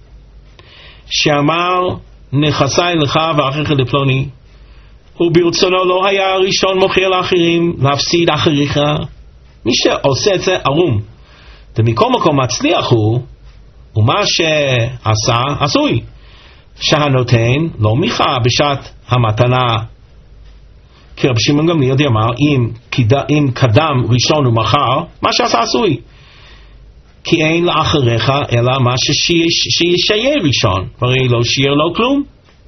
שאמר נכסי לך ואחריך לפלוני, וברצונו לא היה הראשון מוכר לאחרים להפסיד אחריך. מי שעושה את זה ערום, ומכל מקום מצליח הוא, ומה שעשה עשוי, שהנותן לא מיכה בשעת המתנה. כי רבי שמעון גמליאל אמר, אם, אם קדם ראשון ומחר, מה שעשה עשוי, כי אין לאחריך אלא מה שישיה ראשון, והרי לא שיער לו כלום.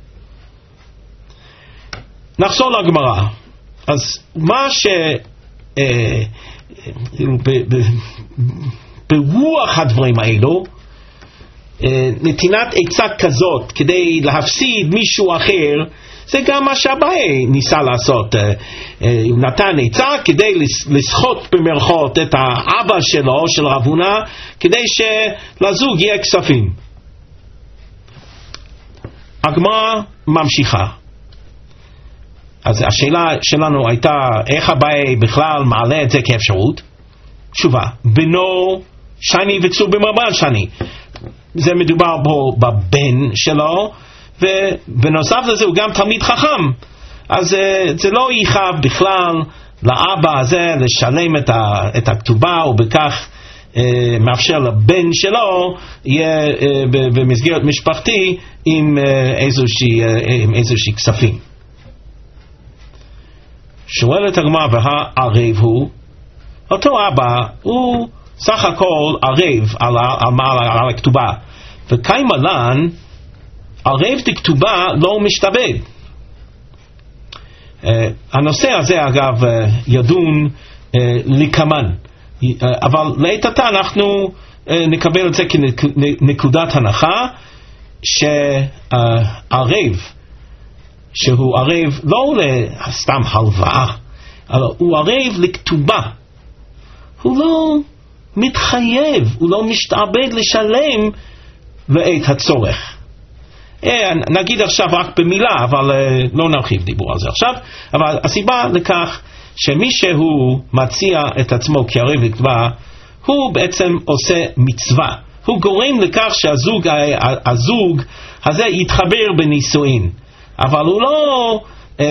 נחזור לגמרא. אז מה ש... אה, ב, ב, ברוח הדברים האלו, אה, נתינת עצה כזאת כדי להפסיד מישהו אחר, זה גם מה שאביי ניסה לעשות. אה, אה, הוא נתן עצה כדי לסחוט במרכאות את האבא שלו, של רב הונא, כדי שלזוג יהיה כספים. הגמרא ממשיכה. אז השאלה שלנו הייתה, איך אביי בכלל מעלה את זה כאפשרות? תשובה, בנו שני וצור במרבן שני. זה מדובר פה בבן שלו, ובנוסף לזה הוא גם תלמיד חכם. אז זה לא ייחב בכלל לאבא הזה לשלם את, ה, את הכתובה, ובכך אה, מאפשר לבן שלו יהיה אה, במסגרת משפחתי עם אה, איזושהי, אה, עם איזושהי כספים. שואלת הגמרא, והערב הוא, אותו אבא הוא סך הכל ערב על, על, על, על הכתובה, וקיימה לן ערב דכתובה לא משתבד. הנושא הזה אגב ידון לקמן, אבל לעת עתה אנחנו נקבל את זה כנקודת הנחה שהערב שהוא ערב לא לסתם הלוואה, אבל הוא ערב לכתובה, הוא לא מתחייב, הוא לא משתעבד לשלם לעת הצורך. נגיד עכשיו רק במילה, אבל לא נרחיב דיבור על זה עכשיו. אבל הסיבה לכך שמי שהוא מציע את עצמו כערב לכתובה, הוא בעצם עושה מצווה, הוא גורם לכך שהזוג הזוג הזה יתחבר בנישואין, אבל הוא לא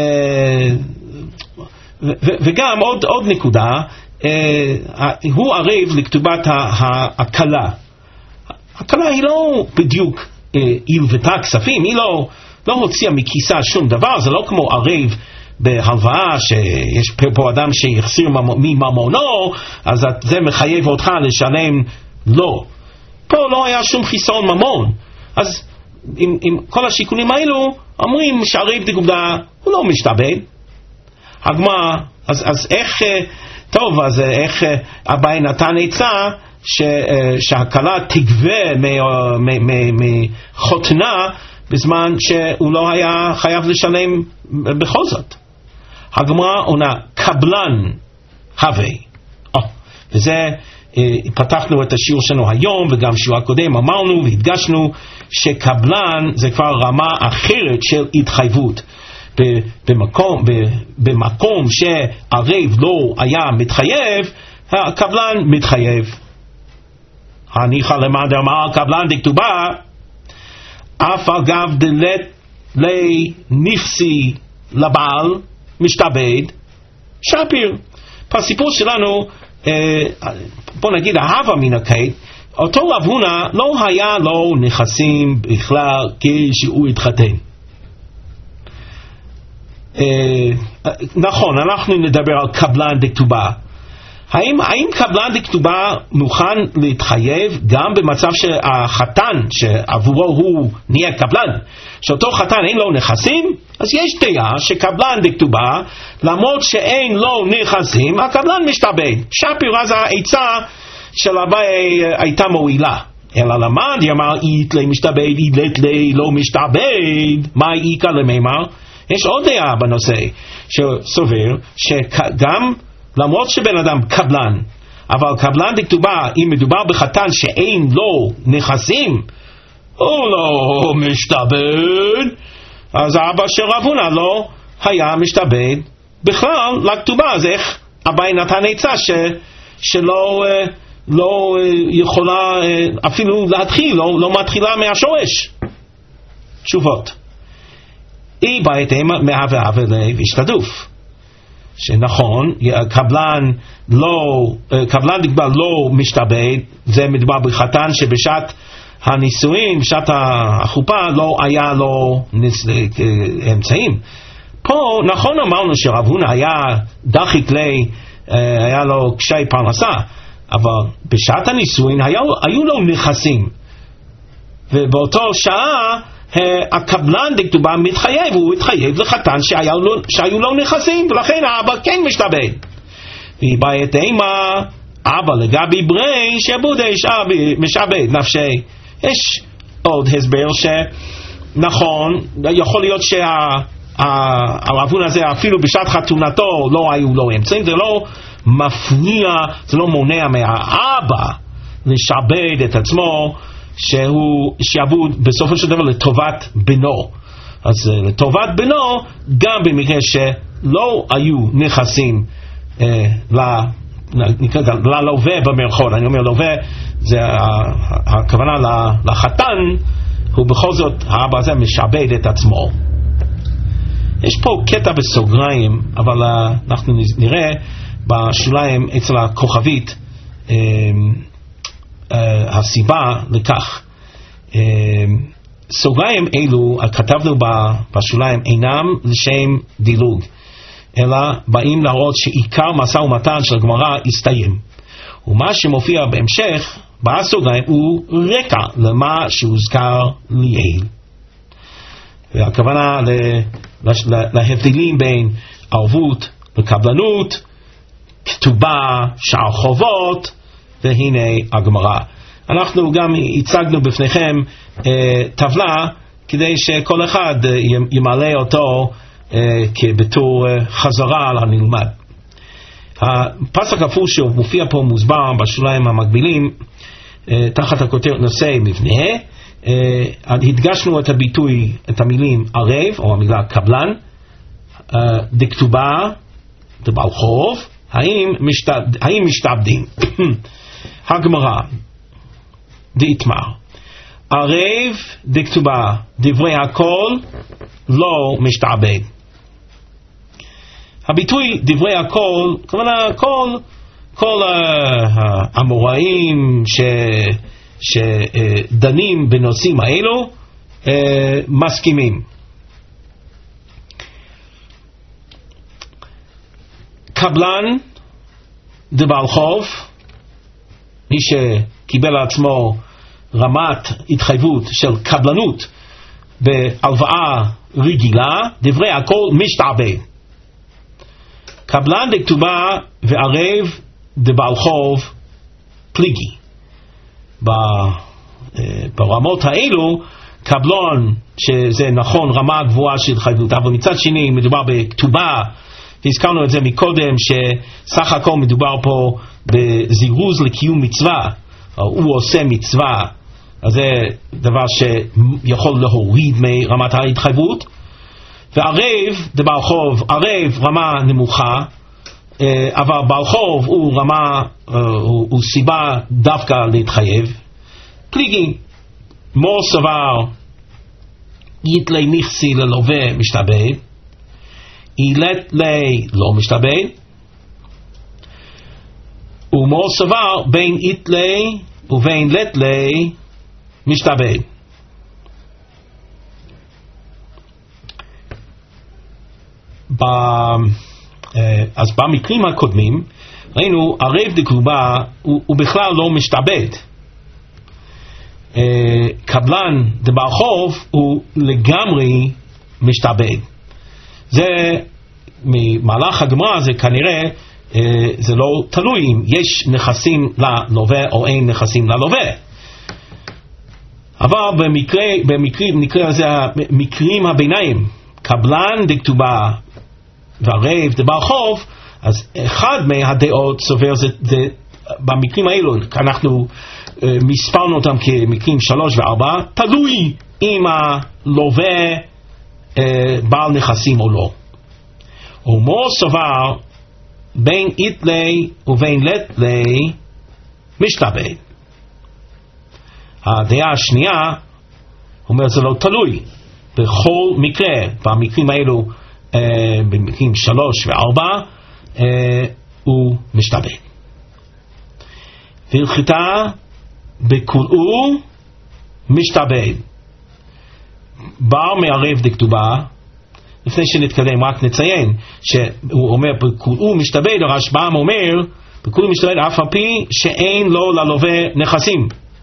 וגם עוד, עוד נקודה, הוא ערב לכתובת הכלה. הכלה היא לא בדיוק הלוותה כספים, היא לא, לא הוציאה מכיסה שום דבר, זה לא כמו ערב בהלוואה שיש פה אדם שיחסיר מממונו, אז זה מחייב אותך לשלם לו. פה לא היה שום חיסרון ממון, אז עם, עם כל השיקולים האלו אומרים שערב דגובדה הוא לא משתעבד. הגמרא, אז, אז איך, טוב, אז איך אביי נתן עצה שהכלה תגבה מחותנה בזמן שהוא לא היה חייב לשלם בכל זאת. הגמרא עונה קבלן הווה. oh, וזה פתחנו את השיעור שלנו היום, וגם שיעור הקודם אמרנו והדגשנו שקבלן זה כבר רמה אחרת של התחייבות. במקום, במקום שערב לא היה מתחייב, הקבלן מתחייב. הניחא למאן דאמר קבלן דכתובה אף אגב דלת לי נפסי לבעל משתעבד שפיר. בסיפור שלנו, בוא נגיד ההווה מן הקהל, אותו רב הונא לא היה לו נכסים בכלל כשהוא התחתן. נכון, אנחנו נדבר על קבלן דכתובה. האם, האם קבלן דכתובה מוכן להתחייב גם במצב שהחתן שעבורו הוא נהיה קבלן, שאותו חתן אין לו נכסים? אז יש דעה שקבלן דכתובה, למרות שאין לו נכסים, הקבלן משתעבד. שפיר, אז העצה של אביי הייתה מועילה. אלא למד, יאמר אית לי משתעבד, אית לי לא משתעבד, מה איקה למימר? יש עוד דעה בנושא שסובר שגם למרות שבן אדם קבלן, אבל קבלן דכתובה, אם מדובר בחתן שאין לו נכסים, הוא לא משתעבד. אז האבא של רב הונא לא היה משתעבד בכלל לכתובה. אז איך אביי נתן עצה ש, שלא לא יכולה אפילו להתחיל, לא, לא מתחילה מהשורש? תשובות. היא בהתאם מהווה הווה והשתדוף. שנכון, קבלן לא, קבלן דכתובה לא משתעבד, זה מדובר בחתן שבשעת הנישואין, בשעת החופה, לא היה לו אמצעים. פה נכון אמרנו שרב הונא היה דחיק לי, היה לו קשיי פרנסה, אבל בשעת הנישואין היו, היו לו נכסים, ובאותו שעה הקבלן דכתובה מתחייב, הוא התחייב לחתן שהיו לו, שהיו לו נכסים, ולכן האבא כן משתעבד. ובעת אימה אבא לגבי ברי שבודי משעבד נפשי. יש עוד הסבר שנכון, יכול להיות שהרב הונא הזה אפילו בשעת חתונתו לא היו לו אמצעים, זה לא מפריע, זה לא מונע מהאבא לשעבד את עצמו, שהוא שעבוד בסופו של דבר לטובת בנו. אז לטובת בנו, גם במקרה שלא היו נכסים אה, ללווה במרכאות, אני אומר לווה, זה הכוונה לחתן, הוא בכל זאת, האבא הזה משעבד את עצמו. יש פה קטע בסוגריים, אבל אנחנו נראה בשוליים אצל הכוכבית, אה, Uh, הסיבה לכך. uh, סוגריים אלו כתבנו בשוליים אינם לשם דילוג, אלא באים להראות שעיקר משא ומתן של הגמרא הסתיים, ומה שמופיע בהמשך בסוגריים הוא רקע למה שהוזכר לעיל. והכוונה להבדלים בין ערבות לקבלנות, כתובה שער חובות, והנה הגמרא. אנחנו גם הצגנו בפניכם אה, טבלה כדי שכל אחד אה, ימלא אותו אה, בתור אה, חזרה על הנלמד. הפסק הפוך שמופיע פה מוסבר בשוליים המקבילים אה, תחת הכותרת נושא מבנה. אה, הדגשנו את הביטוי, את המילים ערב או המילה קבלן, אה, דכתובה, דבעל חוב, האם, משתב, האם משתעבדים. הגמרא דאיתמר ערב דכתובה דברי הכל לא משתעבד. הביטוי דברי הכל, כמובן כל כל האמוראים שדנים בנושאים האלו מסכימים. קבלן דבעל חוב, מי שקיבל לעצמו רמת התחייבות של קבלנות בהלוואה רגילה, דברי הכל משתעבד. קבלן דכתובה וערב דבעל חוב פליגי. ברמות האלו קבלון, שזה נכון רמה גבוהה של התחייבות, אבל מצד שני מדובר בכתובה, והזכרנו את זה מקודם שסך הכל מדובר פה בזירוז לקיום מצווה, הוא עושה מצווה, אז זה דבר שיכול להוריד מרמת ההתחייבות. וערב דבעל חוב, ערב רמה נמוכה, אבל בעל חוב הוא רמה, הוא, הוא סיבה דווקא להתחייב. פליגי, מור סבר יתלי נכסי ללווה משתעבד, אילת לי לא משתעבד, ומור סבר בין יתלי ובין לת לי משתעבד. אז במקרים הקודמים ראינו ערב דכתובה הוא, הוא בכלל לא משתעבד. קבלן דבעל חוב הוא לגמרי משתעבד. זה ממהלך הגמרא, זה כנראה זה לא תלוי אם יש נכסים ללווה או אין נכסים ללווה. אבל במקרה, במקרים, נקרא זה המקרים הביניים, קבלן דכתובה וערב דבעל חוב, אז אחד מהדעות סובר זה, זה במקרים האלו, אנחנו uh, מספרנו אותם כמקרים שלוש וארבע, תלוי אם הלווה uh, בעל נכסים או לא. ומור סבר בין יתלי ובין לת לי משתעבד. הדעה השנייה אומר זה לא תלוי, בכל מקרה במקרים האלו, Uh, במקרים שלוש וארבע uh, הוא משתעבד. והלכתה בכולאו משתעבד. בר מערב דכתובה, לפני שנתקדם רק נציין שהוא אומר בכולאו משתעבד, הרשב"ם אומר בכולאו משתעבד אף על פי שאין לו ללווה נכסים.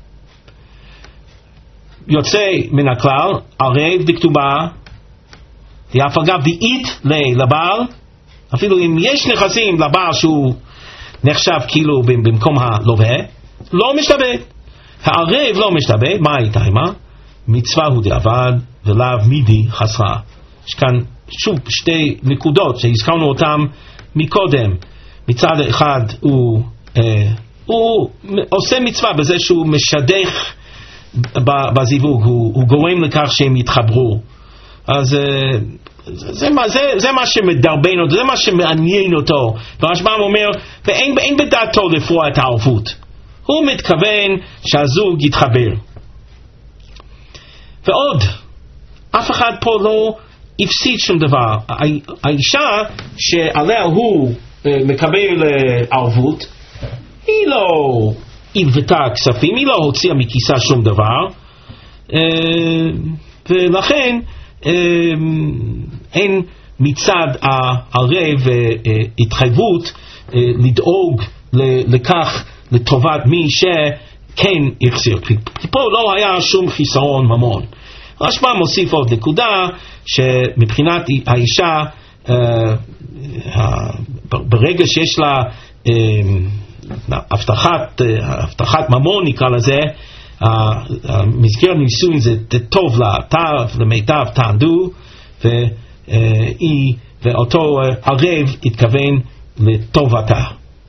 יוצא מן הכלל ערב דכתובה אף אגב דאית לבעל, אפילו אם יש נכסים לבעל שהוא נחשב כאילו במקום הלווה, לא משתעבד. הערב לא משתעבד, מה הייתה עימה? מצווה הוא דיעבד ולאו מידי חסרה. יש כאן שוב שתי נקודות שהזכרנו אותם מקודם. מצד אחד הוא, אה, הוא עושה מצווה בזה שהוא משדך בזיווג, הוא, הוא גורם לכך שהם יתחברו. אז זה, זה, זה, זה מה שמדרבן אותו, זה מה שמעניין אותו. והרשב"ם אומר, ואין, אין בדעתו לפרוע את הערבות. הוא מתכוון שהזוג יתחבר. ועוד, אף אחד פה לא הפסיד שום דבר. האישה שעליה הוא מקבל ערבות, היא לא עיוותה כספים, היא לא הוציאה מכיסה שום דבר, ולכן אין מצד הערב התחייבות לדאוג לכך לטובת מי שכן יחסיר, כי פה לא היה שום חיסרון ממון. רשב"ם מוסיף עוד נקודה שמבחינת האישה ברגע שיש לה הבטחת, הבטחת ממון נקרא לזה, המסגרת נישואין זה טוב לה, למיטב תענדו, ואותו ערב התכוון לטובתה.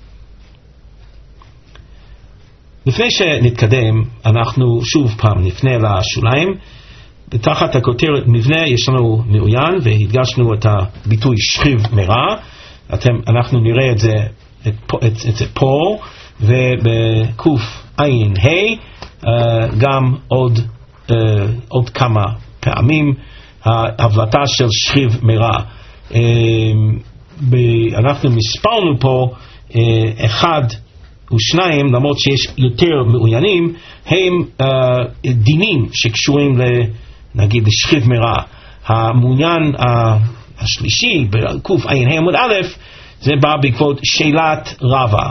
לפני שנתקדם, אנחנו שוב פעם נפנה לשוליים. בתחת הכותרת מבנה יש לנו מעוין, והדגשנו את הביטוי שכיב מרע. אתם, אנחנו נראה את זה, את, את, את זה פה, ובקוף עין ה' גם עוד, עוד כמה פעמים ההבלטה של שכיב מרע. אנחנו מספרנו פה אחד ושניים, למרות שיש יותר מעוינים, הם uh, דינים שקשורים נגיד לשכיב מרע. המעוין uh, השלישי בקוף עין ה' עמוד א', זה בא בעקבות שאלת רבא.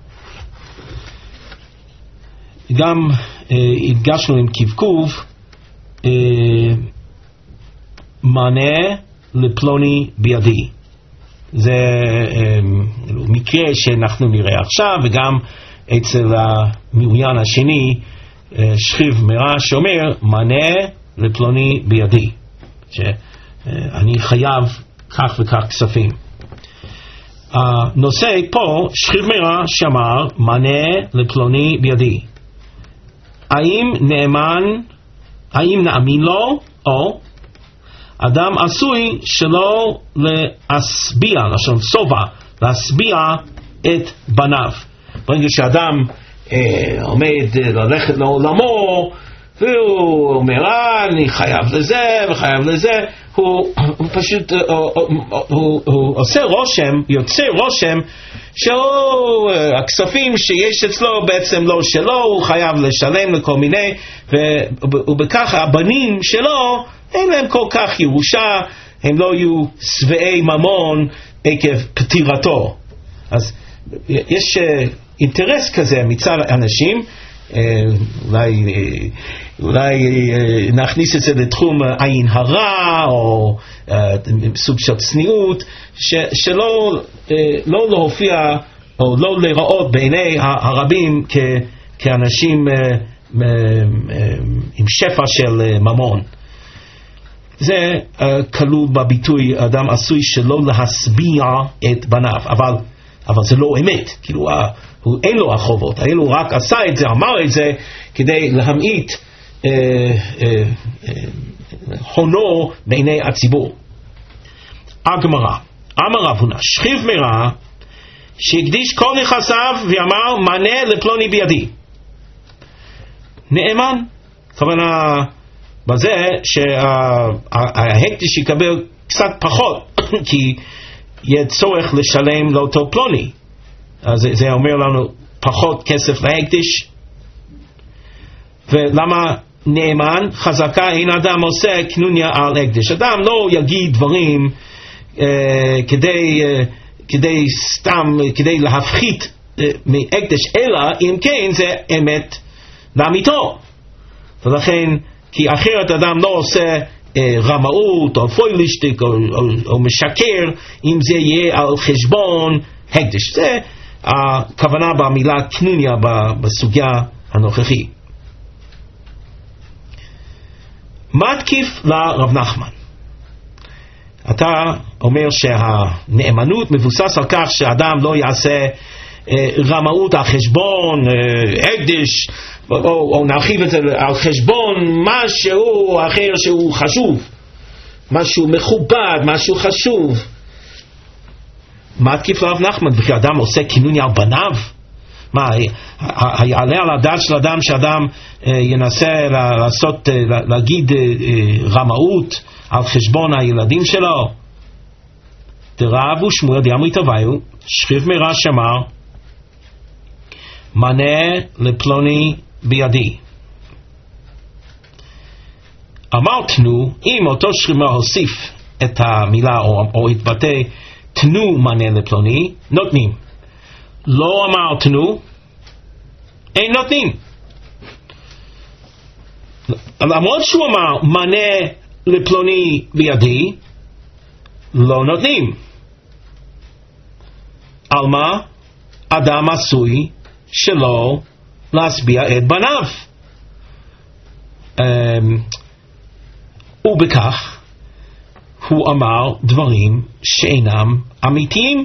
גם uh, הדגשנו עם כבקוב uh, מענה לפלוני בידי. זה um, מקרה שאנחנו נראה עכשיו, וגם אצל המעוין השני uh, שכיב מרע שאומר מענה לפלוני בידי, שאני uh, חייב כך וכך כספים. הנושא uh, פה שכיב מרע שאמר מענה לפלוני בידי, האם נאמן, האם נאמין לו, או אדם עשוי שלא להשביע, לשון סובה, להשביע את בניו. ברגע שאדם אה, עומד ללכת לעולמו, והוא אומר, אני חייב לזה וחייב לזה, הוא, הוא פשוט, הוא, הוא, הוא, הוא עושה רושם, יוצא רושם, שהכספים שיש אצלו בעצם לא שלו, הוא חייב לשלם לכל מיני, ובכך הבנים שלו, אין להם כל כך ירושה, הם לא יהיו שבעי ממון עקב פטירתו. אז יש uh, אינטרס כזה מצד אנשים, uh, אולי, uh, אולי uh, נכניס את זה לתחום עין הרע, או uh, סוג של צניעות, ש, שלא uh, לא להופיע, או לא לראות בעיני הרבים כ, כאנשים uh, uh, uh, עם שפע של uh, ממון. זה uh, כלול בביטוי אדם עשוי שלא להשביע את בניו, אבל, אבל זה לא אמת, כאילו uh, הוא אין לו החובות, אין לו רק עשה את זה, אמר את זה כדי להמעיט uh, uh, uh, הונו בעיני הציבור. הגמרא, אמר רב הונא, שכיב מרע שהקדיש כל נכסיו ואמר מענה לפלוני בידי, נאמן, כוונה בזה שההקדיש יקבל קצת פחות, כי יהיה צורך לשלם לאותו פלוני. אז זה אומר לנו פחות כסף להקדיש. ולמה נאמן? חזקה אין אדם עושה קנוניה על הקדיש. אדם לא יגיד דברים אה, כדי, אה, כדי סתם, כדי להפחית אה, מהקדיש, אלא אם כן זה אמת לאמיתו. ולכן כי אחרת אדם לא עושה אה, רמאות או פוילישטיק או, או, או משקר אם זה יהיה על חשבון הקדש. זה הכוונה במילה קנוניה בסוגיה הנוכחי. מתקיף לרב נחמן, אתה אומר שהנאמנות מבוסס על כך שאדם לא יעשה אה, רמאות על חשבון אה, הקדש, או, או נרחיב את זה על חשבון משהו אחר שהוא חשוב, משהו מכובד, משהו חשוב. מה תקיף לרב נחמן? וכי אדם עושה קינוני על בניו? מה, היעלה על הדעת של אדם שאדם אה, ינסה לעשות, אה, להגיד אה, רמאות על חשבון הילדים שלו? דרב ושמואל דיאמרי תביו, שכיב מרע שמר מנה לפלוני בידי. אמר תנו, אם אותו שכיב מרע הוסיף את המילה או, או התבטא תנו מנה לפלוני, נותנים. לא אמר תנו, אין נותנים. למרות שהוא אמר מנה לפלוני בידי, לא נותנים. על מה? אדם עשוי שלא להשביע את בניו. ובכך הוא אמר דברים שאינם אמיתיים.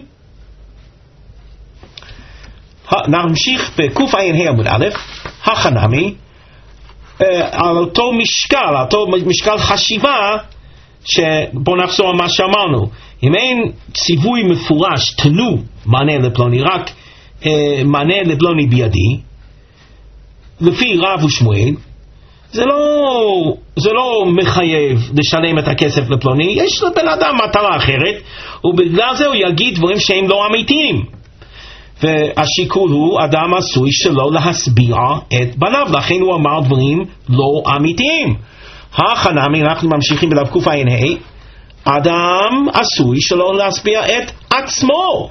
נמשיך בקע"ה עמוד א', החנמי, על אותו משקל, על אותו משקל חשיבה, שבוא נחזור על מה שאמרנו. אם אין ציווי מפורש, תנו מענה לפלוני, רק אה, מענה לפלוני בידי, לפי רב ושמואל, זה לא, זה לא מחייב לשלם את הכסף לפלוני. יש לבן אדם מטרה אחרת, ובגלל זה הוא יגיד דברים שהם לא אמיתיים. והשיקול הוא אדם עשוי שלא להשביע את בניו, לכן הוא אמר דברים לא אמיתיים. החנמי, אנחנו ממשיכים בלב קע"ה, אדם עשוי שלא להשביע את עצמו.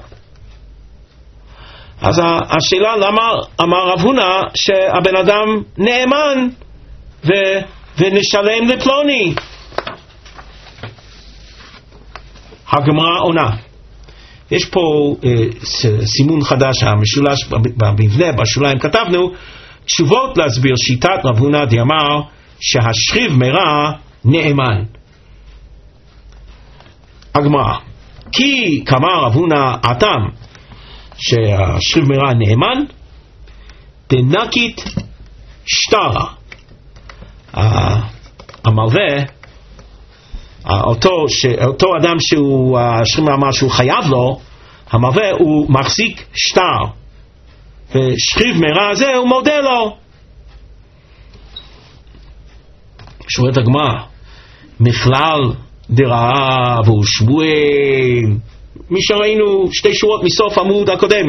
אז השאלה למה אמר רב הונא שהבן אדם נאמן ו, ונשלם לפלוני. הגמרא עונה, יש פה אה, סימון חדש, המשולש במבנה, בשוליים כתבנו, תשובות להסביר שיטת רב הונא דאמר שהשכיב מרע נאמן. הגמרא, כי כמה רב הונא הטעם שהשכיב מרע נאמן, דנקית שטרה. המלווה, אותו, אותו אדם שהוא, השכיב מרע אמר שהוא חייב לו, המלווה הוא מחזיק שטר, ושכיב מרע הזה הוא מודה לו. שואלת הגמרא, מכלל דרעב ושמואל, מי שראינו שתי שורות מסוף עמוד הקודם,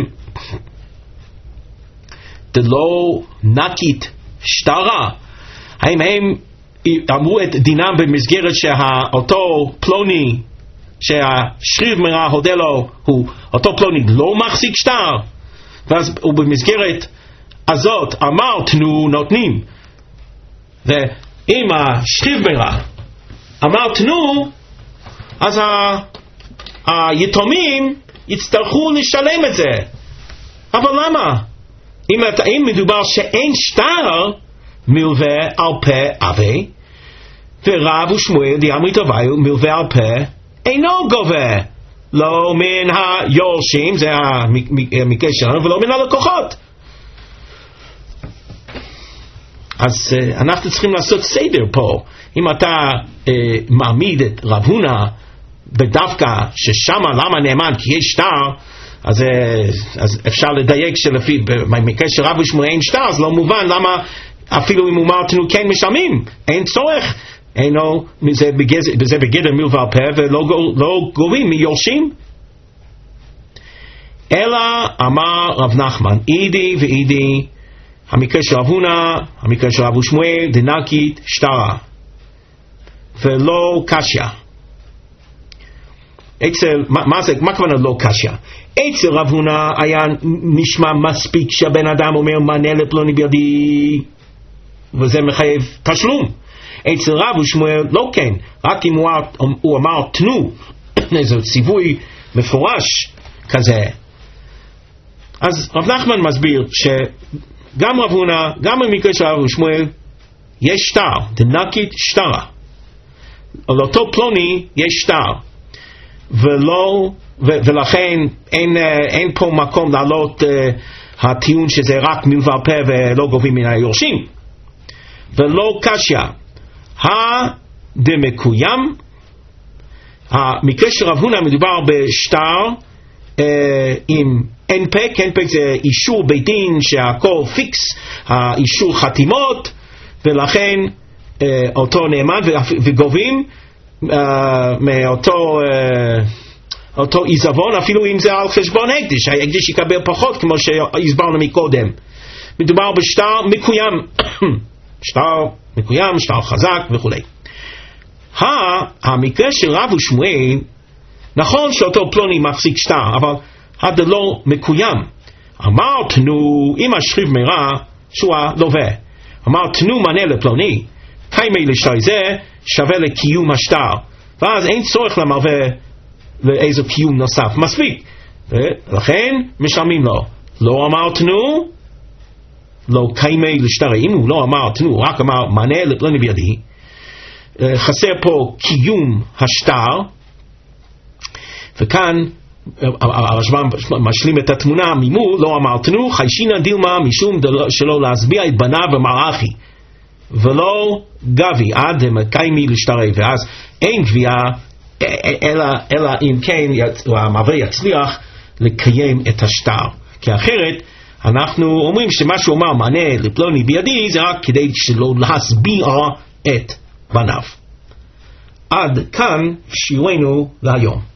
דלא נקית שטרה, האם הם אמרו את דינם במסגרת שאותו פלוני שהשכיב מרע הודה לו, הוא, אותו פלוני לא מחזיק שטר, ואז הוא במסגרת הזאת אמר תנו נותנים, ואם השכיב מרע אמר תנו, אז ה... היתומים יצטרכו לשלם את זה. אבל למה? אם, אם מדובר שאין שטר, מלווה על פה אבי, ורב ושמואל דאמרי טוביו, מלווה על פה אינו גובה, לא מן היורשים, זה המקרה שלנו, ולא מן הלקוחות. אז uh, אנחנו צריכים לעשות סדר פה. אם אתה uh, מעמיד את רב הונא בדווקא ששמה למה נאמן כי יש שטר, אז, אז אפשר לדייק שלפי במקרה של רב ושמואל אין שטר, אז לא מובן למה אפילו אם הוא אמרתנו כן משלמים, אין צורך, אינו, זה, בגז, זה בגדר מלווה על פה ולא לא גובים מיורשים. אלא אמר רב נחמן אידי ואידי, המקרה של רב הונא, המקרה של רב ושמואל דנקית שטרה ולא קשיא. אצל, מה, מה זה, מה כוונה לא קשיא? אצל רב הונא היה נשמע מספיק שהבן אדם אומר מענה לפלוני בידי, וזה מחייב תשלום. אצל רב ושמואל לא כן, רק אם הוא, הוא אמר תנו, איזה ציווי מפורש כזה. אז רב נחמן מסביר שגם רב הונא, גם במקרה של רב ושמואל, יש שטר, דנקית שטרה. על אותו פלוני יש שטר. ולא, ו- ולכן אין, אין פה מקום לעלות uh, הטיעון שזה רק מלווה על פה ולא גובים מן היורשים. ולא קשיא, הדמקוים, המקרה של רב הונא מדובר בשטר uh, עם אין פק, אין פק זה אישור בית דין שהכל פיקס, האישור חתימות, ולכן uh, אותו נאמן וגובים Uh, מאותו uh, אותו עיזבון, אפילו אם זה על חשבון הקדיש, ההקדיש יקבל פחות כמו שהסברנו מקודם. מדובר בשטר מקוים שטר מקוים, שטר חזק וכו'. המקרה של רב ושמואל, נכון שאותו פלוני מחזיק שטר, אבל עד לא מקוים. אמר תנו, אם השכיב מרע שהוא הלווה, אמר תנו מענה לפלוני, קיימי לשטר זה שווה לקיום השטר, ואז אין צורך למלווה לאיזה קיום נוסף, מספיק. לכן משלמים לו. לא אמרתנו, לא קיימי לשטרי, אם הוא לא אמר תנו, רק אמר מענה לפלוני בידי, חסר פה קיום השטר, וכאן הרשב"ם משלים את התמונה ממול, לא אמרתנו, חיישינא דילמה משום שלא להשביע את בניו ומלאכי, ולא גבי עד מקיימי לשטרי, ואז אין גבייה אלא, אלא אם כן המעבר יצליח לקיים את השטר, כי אחרת אנחנו אומרים שמה שהוא אמר מענה לפלוני בידי זה רק כדי שלא להשביע את בניו. עד כאן שיעורנו להיום.